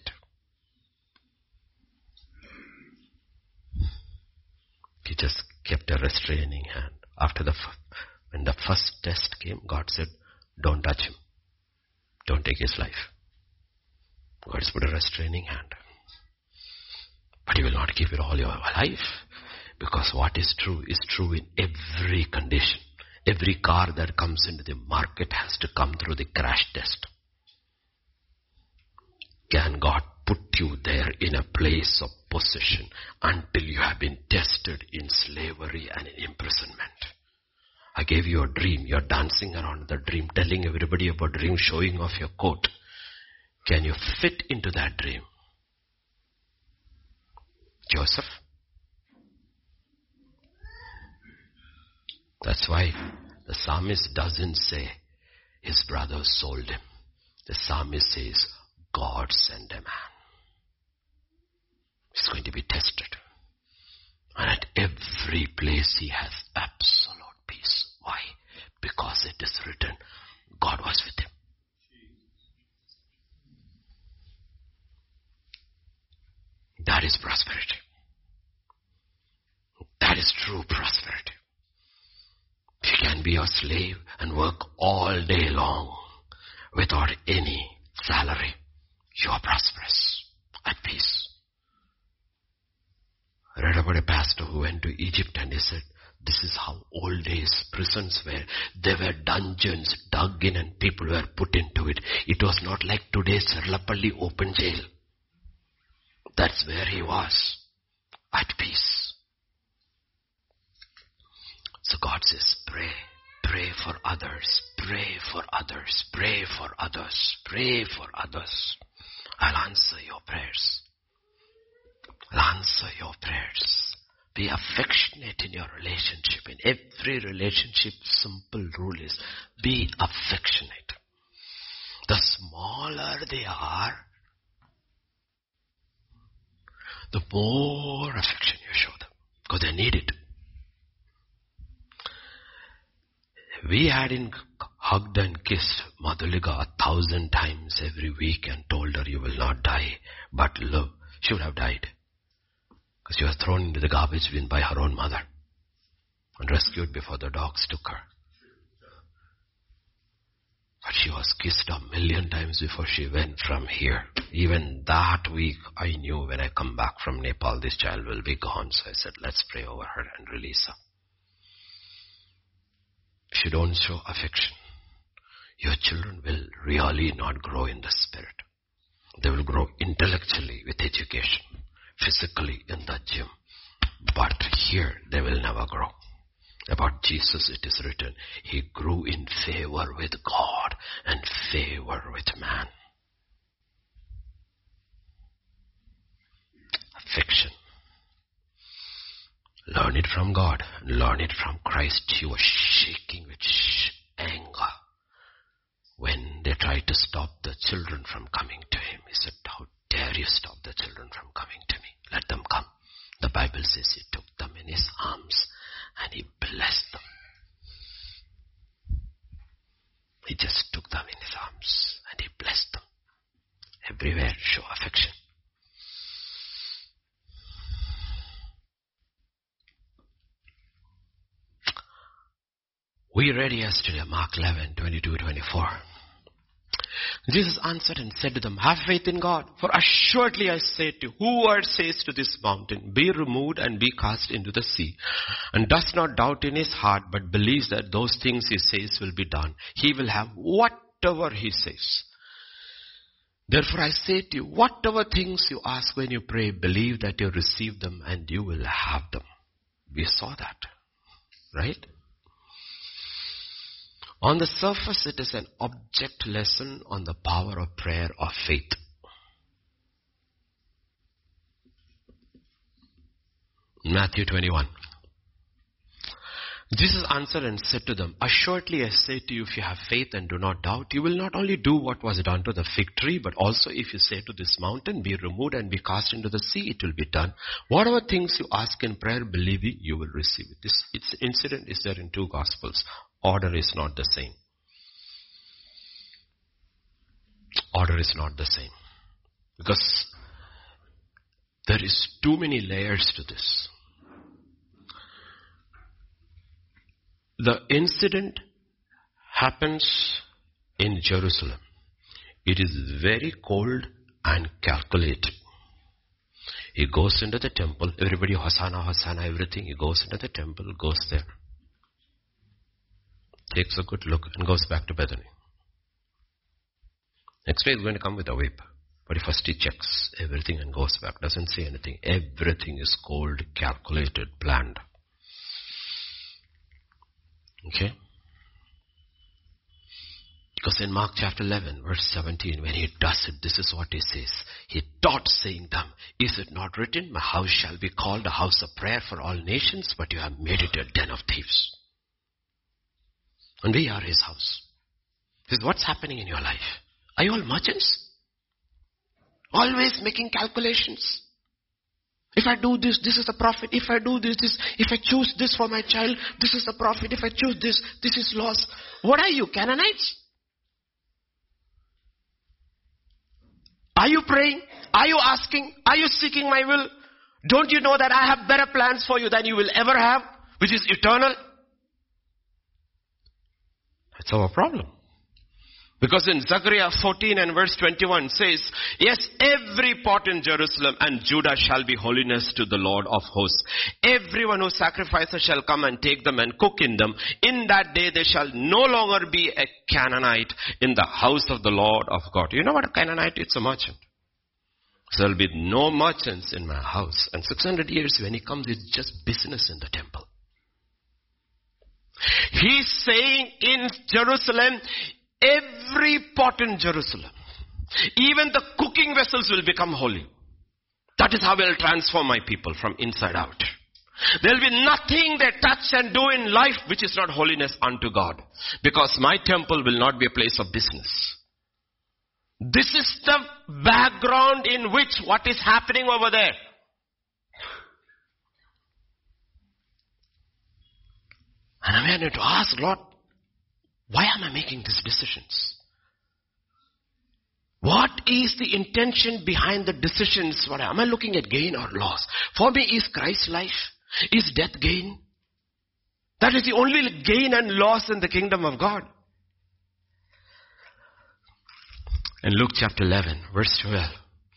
[SPEAKER 1] He just kept a restraining hand. When the first test came, God said, don't touch him. Don't take his life. God has put a restraining hand. But He will not give it all your life. Because what is true in every condition. Every car that comes into the market has to come through the crash test. Can God put you there in a place of possession until you have been tested in slavery and in imprisonment? I gave you a dream. You're dancing around the dream, telling everybody about the dream, showing off your coat. Can you fit into that dream? Joseph? That's why the psalmist doesn't say his brothers sold him. The psalmist says, God sent a man. He's going to be tested. And at every place he has absolute peace. Why? Because it is written, God was with him. That is prosperity. That is true prosperity. You can be a slave and work all day long without any salary. You are prosperous, at peace. I read about a pastor who went to Egypt and he said, this is how old days prisons were. There were dungeons dug in and people were put into it. It was not like today's Serlapalli open jail. That's where he was, at peace. So God says, pray. Pray for others. Pray for others. Pray for others. Pray for others. I'll answer your prayers. I'll answer your prayers. Be affectionate in your relationship. In every relationship, simple rule is be affectionate. The smaller they are, the more affection you show them. Because they need it. We hadn't hugged and kissed Madhulika 1,000 times every week and told her you will not die, but love. She would have died. Because she was thrown into the garbage bin by her own mother and rescued before the dogs took her. But she was kissed 1,000,000 times before she went from here. Even that week, I knew when I come back from Nepal, this child will be gone. So I said, let's pray over her and release her. If you don't show affection, your children will really not grow in the spirit. They will grow intellectually with education, physically in the gym. But here, they will never grow. About Jesus it is written, he grew in favor with God and favor with man. Affection. Learn it from God. Learn it from Christ. He was shaking with anger when they tried to stop the children from coming to him. He said, how dare you stop the children from coming to me? Let them come. The Bible says he took them in his arms and he blessed them. He just took them in his arms and he blessed them. Everywhere show affection. We read yesterday Mark 11, 22, 24. Jesus answered and said to them, have faith in God, for assuredly I say to you, whoever says to this mountain, be removed and be cast into the sea, and does not doubt in his heart, but believes that those things he says will be done, he will have whatever he says. Therefore I say to you, whatever things you ask when you pray, believe that you receive them and you will have them. We saw that, right? On the surface, it is an object lesson on the power of prayer or faith. Matthew 21. Jesus answered and said to them, assuredly I say to you, if you have faith and do not doubt, you will not only do what was done to the fig tree, but also if you say to this mountain, be removed and be cast into the sea, it will be done. Whatever things you ask in prayer, believing, you will receive it. This incident is there in 2 Gospels. Order is not the same. Order is not the same. Because there is too many layers to this. The incident happens in Jerusalem. It is very cold and calculated. He goes into the temple. Everybody, Hosanna, Hosanna, everything. He goes into the temple, goes there. Takes a good look and goes back to Bethany. Next day he's going to come with a whip. But first he checks everything and goes back. Doesn't say anything. Everything is cold, calculated, planned. Okay? Because in Mark chapter 11, verse 17, when he does it, this is what he says. He taught, saying them, is it not written, my house shall be called a house of prayer for all nations, but you have made it a den of thieves. And we are his house. This is what's happening in your life. Are you all merchants? Always making calculations. If I do this, this is the profit. If I do this, if I choose this for my child, this is the profit. If I choose this, this is loss. What are you, Canaanites? Are you praying? Are you asking? Are you seeking my will? Don't you know that I have better plans for you than you will ever have, which is eternal? That's our problem. Because in Zechariah 14 and verse 21 says, yes, every pot in Jerusalem and Judah shall be holiness to the Lord of hosts. Everyone who sacrifices shall come and take them and cook in them. In that day there shall no longer be a Canaanite in the house of the Lord of God. You know what a Canaanite is? It's a merchant. So there will be no merchants in my house. And 600 years when he comes, it's just business in the temple. He's saying in Jerusalem, every pot in Jerusalem, even the cooking vessels will become holy. That is how I will transform my people from inside out. There will be nothing they touch and do in life which is not holiness unto God. Because my temple will not be a place of business. This is the background in which what is happening over there. And I need to ask, Lord, why am I making these decisions? What is the intention behind the decisions? What am I looking at, gain or loss? For me, is Christ life? Is death gain? That is the only gain and loss in the kingdom of God. In Luke chapter 11, verse 12.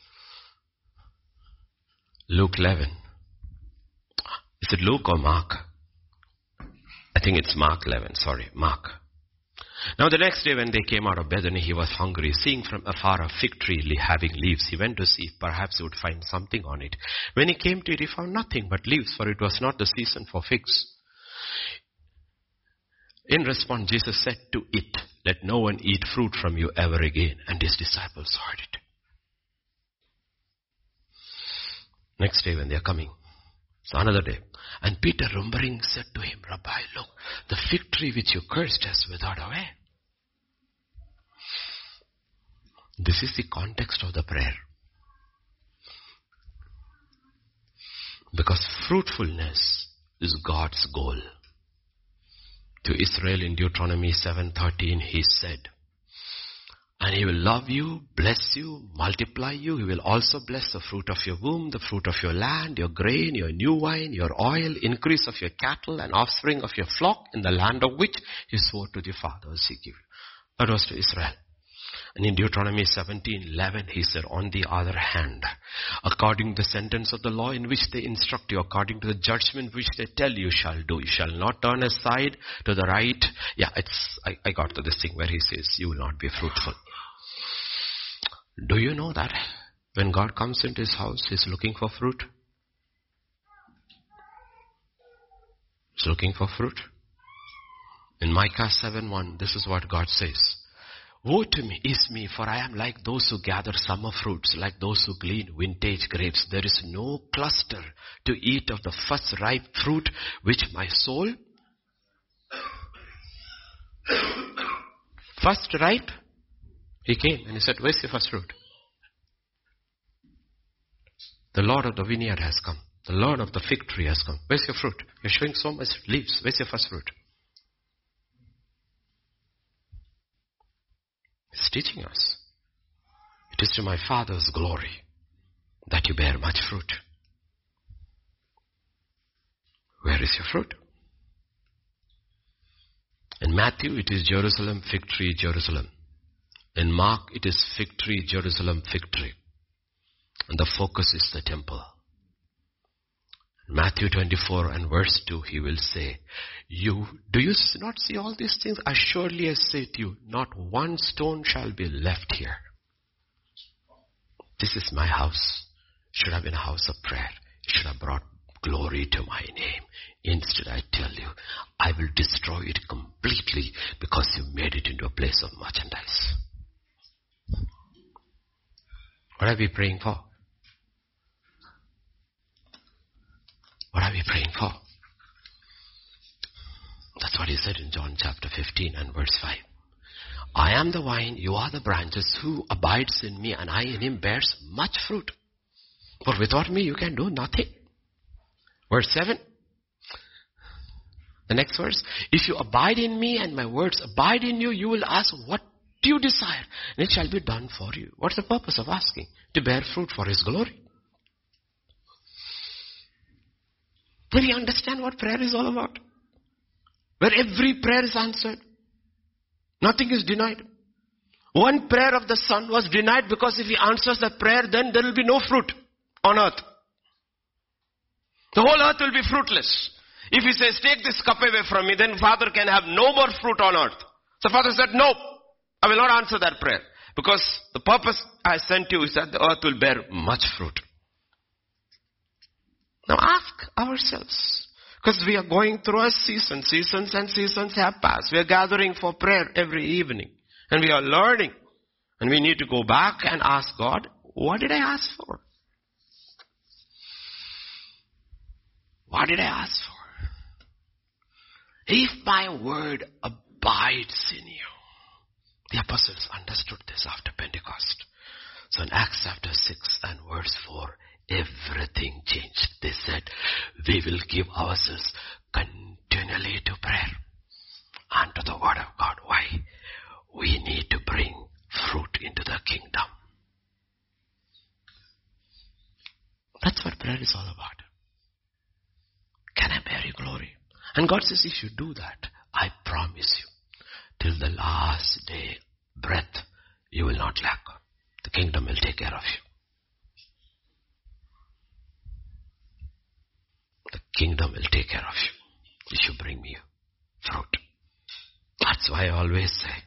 [SPEAKER 1] Luke 11. Is it Luke or Mark? I think it's Mark 11. Sorry, Mark. Now the next day when they came out of Bethany, he was hungry. Seeing from afar a fig tree having leaves, he went to see if perhaps he would find something on it. When he came to it, he found nothing but leaves, for it was not the season for figs. In response, Jesus said to it, "Let no one eat fruit from you ever again." And his disciples heard it. Next day when they are coming, so another day, and Peter, remembering, said to him, "Rabbi, look, the fig tree which you cursed has withered away." This is the context of the prayer. Because fruitfulness is God's goal. To Israel in Deuteronomy 7:13, he said, "And he will love you, bless you, multiply you. He will also bless the fruit of your womb, the fruit of your land, your grain, your new wine, your oil, increase of your cattle, and offspring of your flock in the land of which he swore to the fathers he gave." That was to Israel. And in Deuteronomy 17:11, he said, "On the other hand, according to the sentence of the law in which they instruct you, according to the judgment which they tell you shall do, you shall not turn aside to the right." Yeah, I got to this thing where he says, "You will not be fruitful." Do you know that when God comes into his house, he's looking for fruit? He's looking for fruit. In Micah 7:1, this is what God says. "Woe to me is me, for I am like those who gather summer fruits, like those who glean vintage grapes. There is no cluster to eat of the first ripe fruit, which my soul..." First ripe? He came and he said, "Where's your first fruit?" The Lord of the vineyard has come. The Lord of the fig tree has come. Where's your fruit? You're showing so much leaves. Where's your first fruit? He's teaching us. It is to my Father's glory that you bear much fruit. Where is your fruit? In Matthew, it is Jerusalem, fig tree, Jerusalem. In Mark, it is fig tree, Jerusalem, fig tree. And the focus is the temple. Matthew 24 and verse 2, he will say, do you not see all these things? Assuredly I say to you, not one stone shall be left here. This is my house. It should have been a house of prayer. It should have brought glory to my name. Instead, I tell you, I will destroy it completely because you made it into a place of merchandise. What are we praying for? What are we praying for? That's what he said in John chapter 15 and verse 5. I am the vine, you are the branches. Who abides in me and I in him bears much fruit. For without me you can do nothing. Verse 7. The next verse. If you abide in me and my words abide in you, you will ask what do you desire and it shall be done for you. What's the purpose of asking? To bear fruit for his glory. Do we understand what prayer is all about? Where every prayer is answered. Nothing is denied. One prayer of the Son was denied because if he answers that prayer, then there will be no fruit on earth. The whole earth will be fruitless. If he says, take this cup away from me, then Father can have no more fruit on earth. So Father said, no, I will not answer that prayer. Because the purpose I sent you is that the earth will bear much fruit. Now ask ourselves, because we are going through a season. Seasons and seasons have passed. We are gathering for prayer every evening. And we are learning. And we need to go back and ask God, what did I ask for? What did I ask for? If my word abides in you. The apostles understood this after Pentecost. So in Acts chapter 6 and verse 4, everything changed. They said, we will give ourselves continually to prayer and to the word of God. Why? We need to bring fruit into the kingdom. prayer is all about. Can I bear your glory? And God says, if you do that, I promise you, till the last day breath, you will not lack. The kingdom will take care of you. The kingdom will take care of you if you bring me fruit. That's why I always say,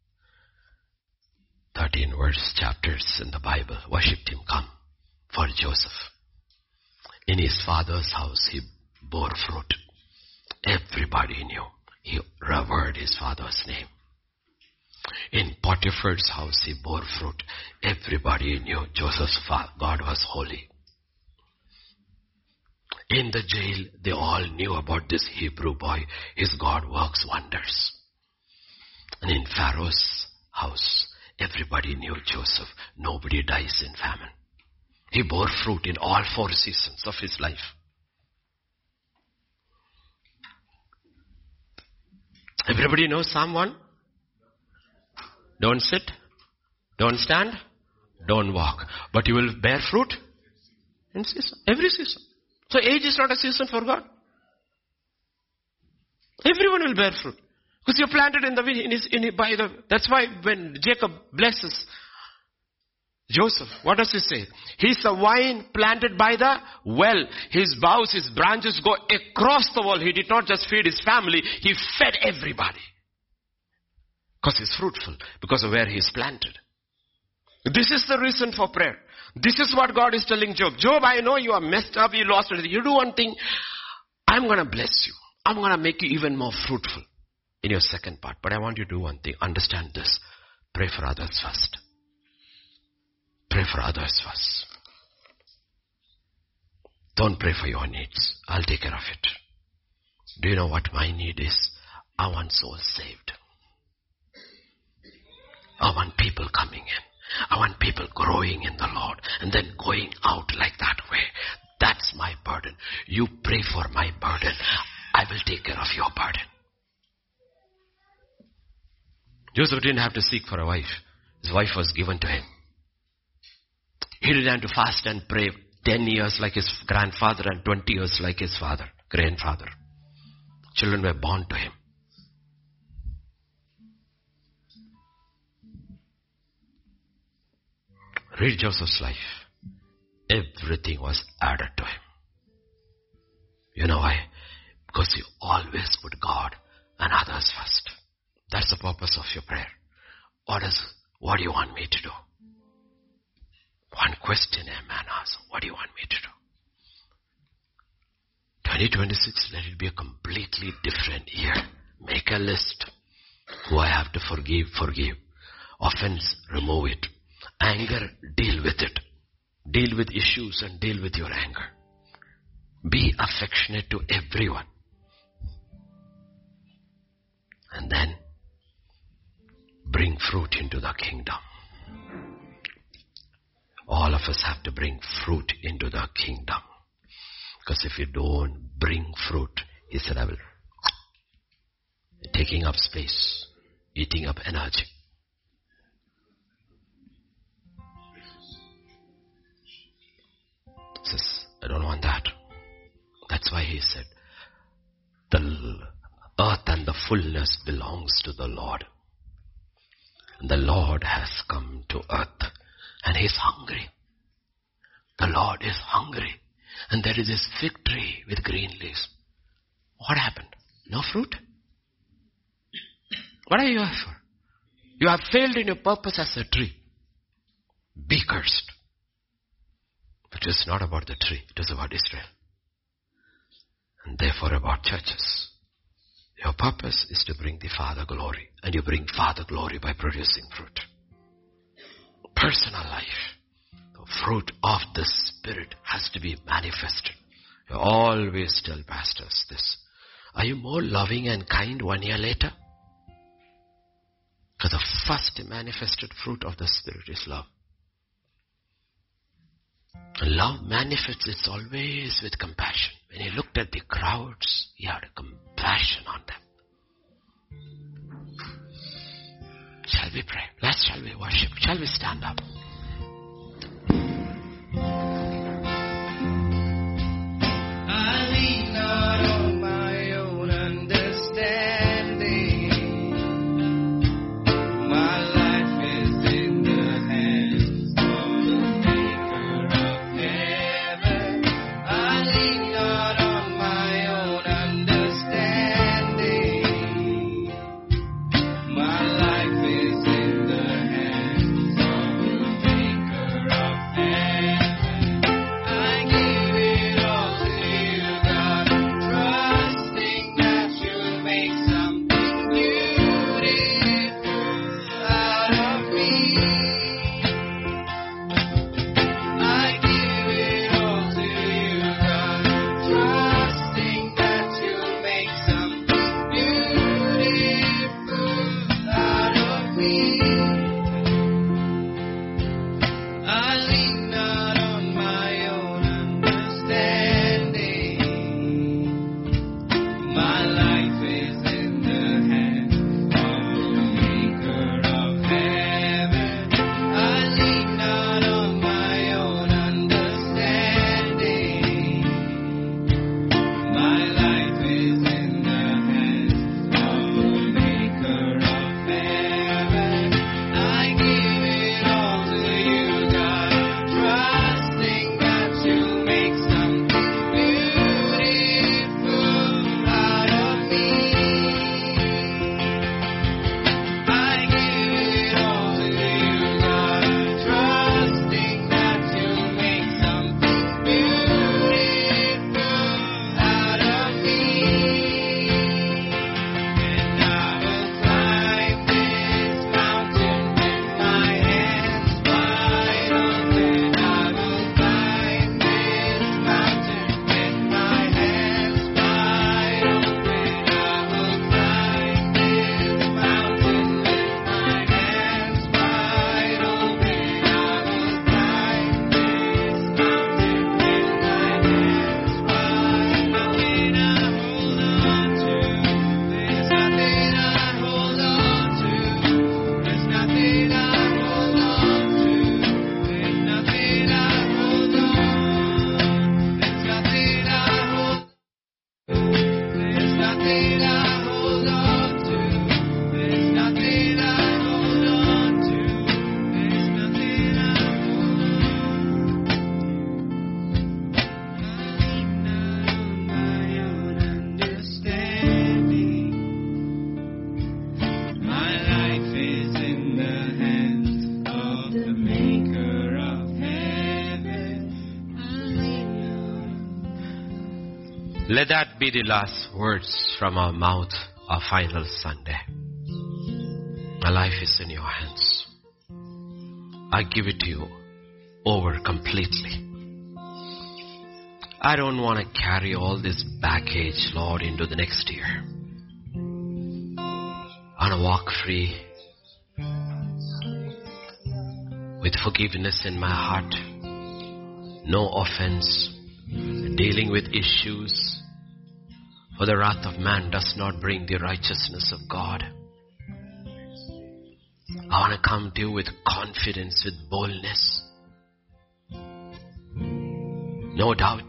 [SPEAKER 1] 13 chapters in the Bible, worshipped him, come for Joseph. In his father's house, he bore fruit. Everybody knew. He revered his father's name. In Potiphar's house, he bore fruit. Everybody knew Joseph's God was holy. In the jail, they all knew about this Hebrew boy. His God works wonders. And in Pharaoh's house, everybody knew Joseph. Nobody dies in famine. He bore fruit in all 4 seasons of his life. Everybody knows Psalm 1? Don't sit, don't stand, don't walk. But you will bear fruit in season, every season. So age is not a season for God. Everyone will bear fruit. Because you're planted that's why when Jacob blesses Joseph, what does he say? He's a vine planted by the well. His boughs, his branches go across the wall. He did not just feed his family, he fed everybody. Because he's fruitful, because of where he's planted. This is the reason for prayer. This is what God is telling Job. Job, I know you are messed up, you lost everything. You do one thing, I'm going to bless you. I'm going to make you even more fruitful in your second part. But I want you to do one thing. Understand this. Pray for others first. Pray for others first. Don't pray for your needs. I'll take care of it. Do you know what my need is? I want souls saved. I want people coming in. I want people growing in the Lord and then going out like that way. That's my burden. You pray for my burden. I will take care of your burden. Joseph didn't have to seek for a wife. His wife was given to him. He didn't have to fast and pray 10 years like his grandfather and 20 years like his grandfather. Children were born to him. Read Joseph's life. Everything was added to him. You know why? Because you always put God and others first. That's the purpose of your prayer. What do you want me to do? One question a man asks, what do you want me to do? 2026, let it be a completely different year. Make a list. Who I have to forgive. Offense, remove it. Anger, deal with it. Deal with issues and deal with your anger. Be affectionate to everyone. And then bring fruit into the kingdom. All of us have to bring fruit into the kingdom. Because if you don't bring fruit, he said, I will. Taking up space, eating up energy. He says, I don't want that. That's why he said, the earth and the fullness belongs to the Lord. And the Lord has come to earth. And he's hungry. The Lord is hungry. And there is this fig tree with green leaves. What happened? No fruit? What are you here for? You have failed in your purpose as a tree. Be cursed. But it was not about the tree. It was about Israel. And therefore about churches. Your purpose is to bring the Father glory. And you bring Father glory by producing fruit. Personal life. The fruit of the Spirit has to be manifested. You always tell pastors this. Are you more loving and kind 1 year later? Because the first manifested fruit of the Spirit is love. Love manifests, it's always with compassion. When he looked at the crowds, he had compassion on them. Shall we pray? Shall we worship? Shall we stand up? Let that be the last words from our mouth, our final Sunday. My life is in your hands. I give it to you over completely. I don't want to carry all this baggage, Lord, into the next year. I want to walk free with forgiveness in my heart, no offense, dealing with issues. For the wrath of man does not bring the righteousness of God. I want to come to you with confidence, with boldness. No doubt.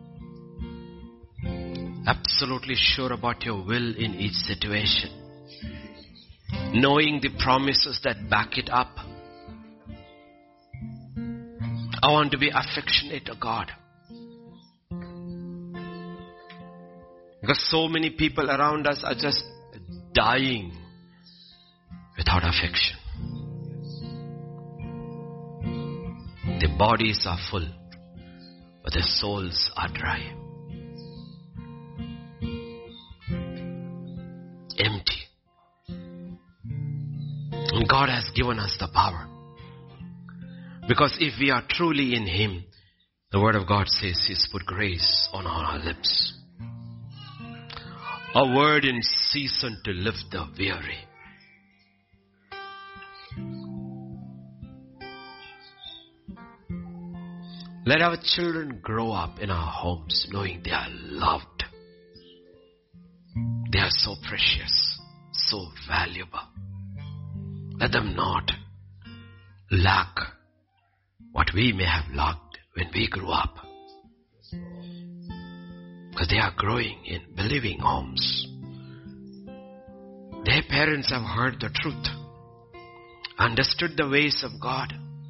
[SPEAKER 1] Absolutely sure about your will in each situation. Knowing the promises that back it up. I want to be affectionate to God. Because so many people around us are just dying without affection. Their bodies are full, but their souls are dry. Empty. And God has given us the power. Because if we are truly in Him, the Word of God says He's put grace on our lips. A word in season to lift the weary. Let our children grow up in our homes knowing they are loved. They are so precious, so valuable. Let them not lack what we may have lacked when we grew up. Because they are growing in believing homes. Their parents have heard the truth, understood the ways of God.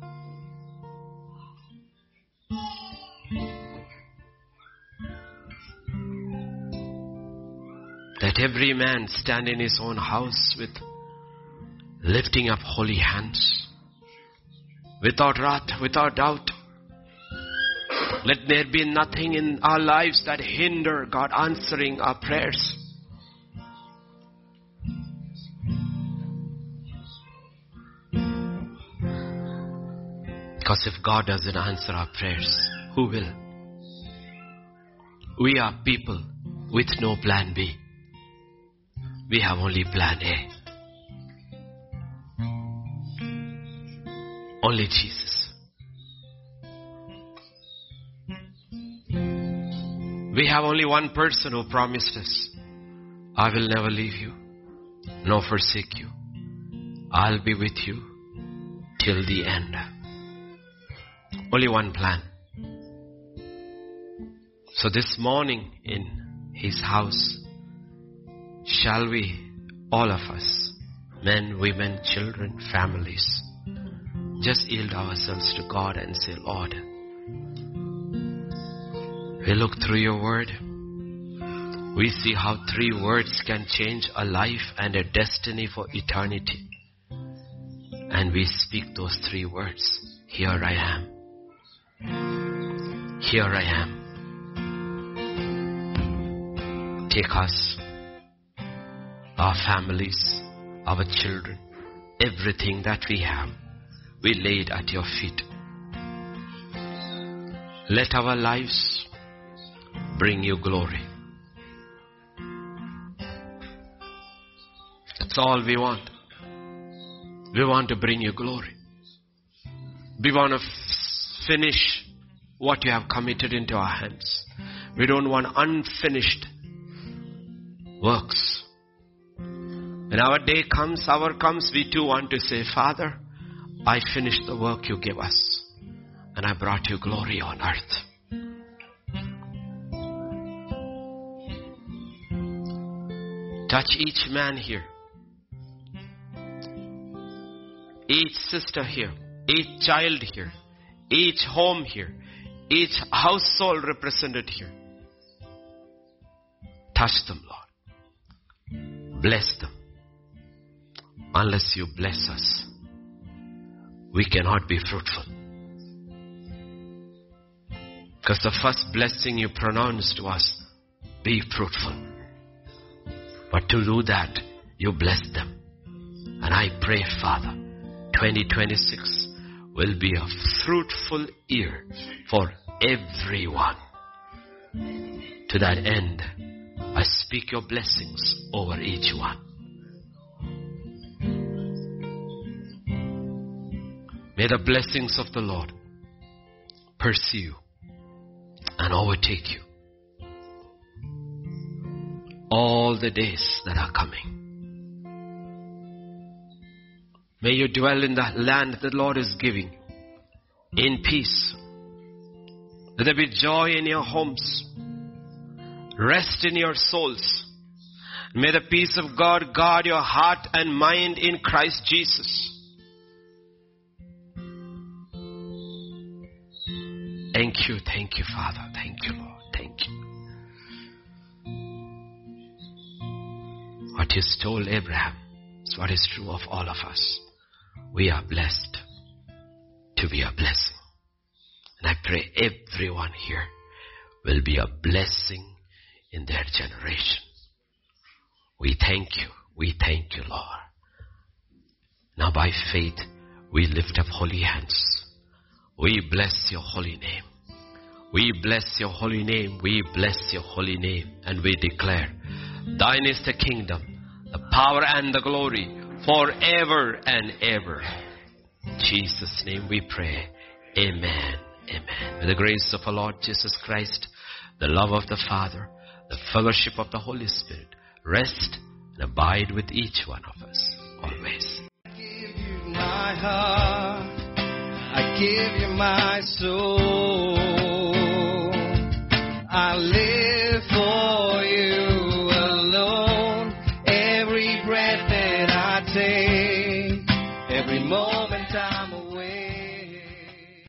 [SPEAKER 1] Let every man stand in his own house with lifting up holy hands, without wrath, without doubt. Let there be nothing in our lives that hinder God answering our prayers. Because if God doesn't answer our prayers, who will? We are people with no plan B. We have only plan A. Only Jesus. We have only one person who promised us, I will never leave you, nor forsake you. I'll be with you till the end. Only one plan. So this morning in His house, shall we, all of us, men, women, children, families, just yield ourselves to God and say, Lord, we look through your word. We see how 3 words can change a life and a destiny for eternity. And we speak those 3 words. Here I am. Here I am. Take us, our families, our children, everything that we have, we lay it at your feet. Let our lives bring you glory. That's all we want. We want to bring you glory. We want to finish what you have committed into our hands. We don't want unfinished works. When our day comes, hour comes, we too want to say, Father, I finished the work you gave us, and I brought you glory on earth. Touch each man here, each sister here, each child here, each home here, each household represented here. Touch them, Lord. Bless them. Unless you bless us, we cannot be fruitful. Because the first blessing you pronounced was be fruitful. But to do that, you bless them. And I pray, Father, 2026 will be a fruitful year for everyone. To that end, I speak your blessings over each one. May the blessings of the Lord pursue you and overtake you all the days that are coming. May you dwell in the land the Lord is giving in peace. Let there be joy in your homes, rest in your souls. May the peace of God guard your heart and mind in Christ Jesus. Thank you, Father. Thank you, Lord. Thank you. What you told Abraham is what is true of all of us. We are blessed to be a blessing. And I pray everyone here will be a blessing in their generation. We thank you. We thank you, Lord. Now by faith, we lift up holy hands. We bless your holy name. We bless your holy name. We bless your holy name. And we declare, thine is the kingdom, the power and the glory forever and ever. In Jesus' name we pray. Amen. Amen. May the grace of our Lord Jesus Christ, the love of the Father, the fellowship of the Holy Spirit rest and abide with each one of us always.
[SPEAKER 2] I give you my heart. I give you my soul. I live for you alone. Every breath that I take, every moment I'm away.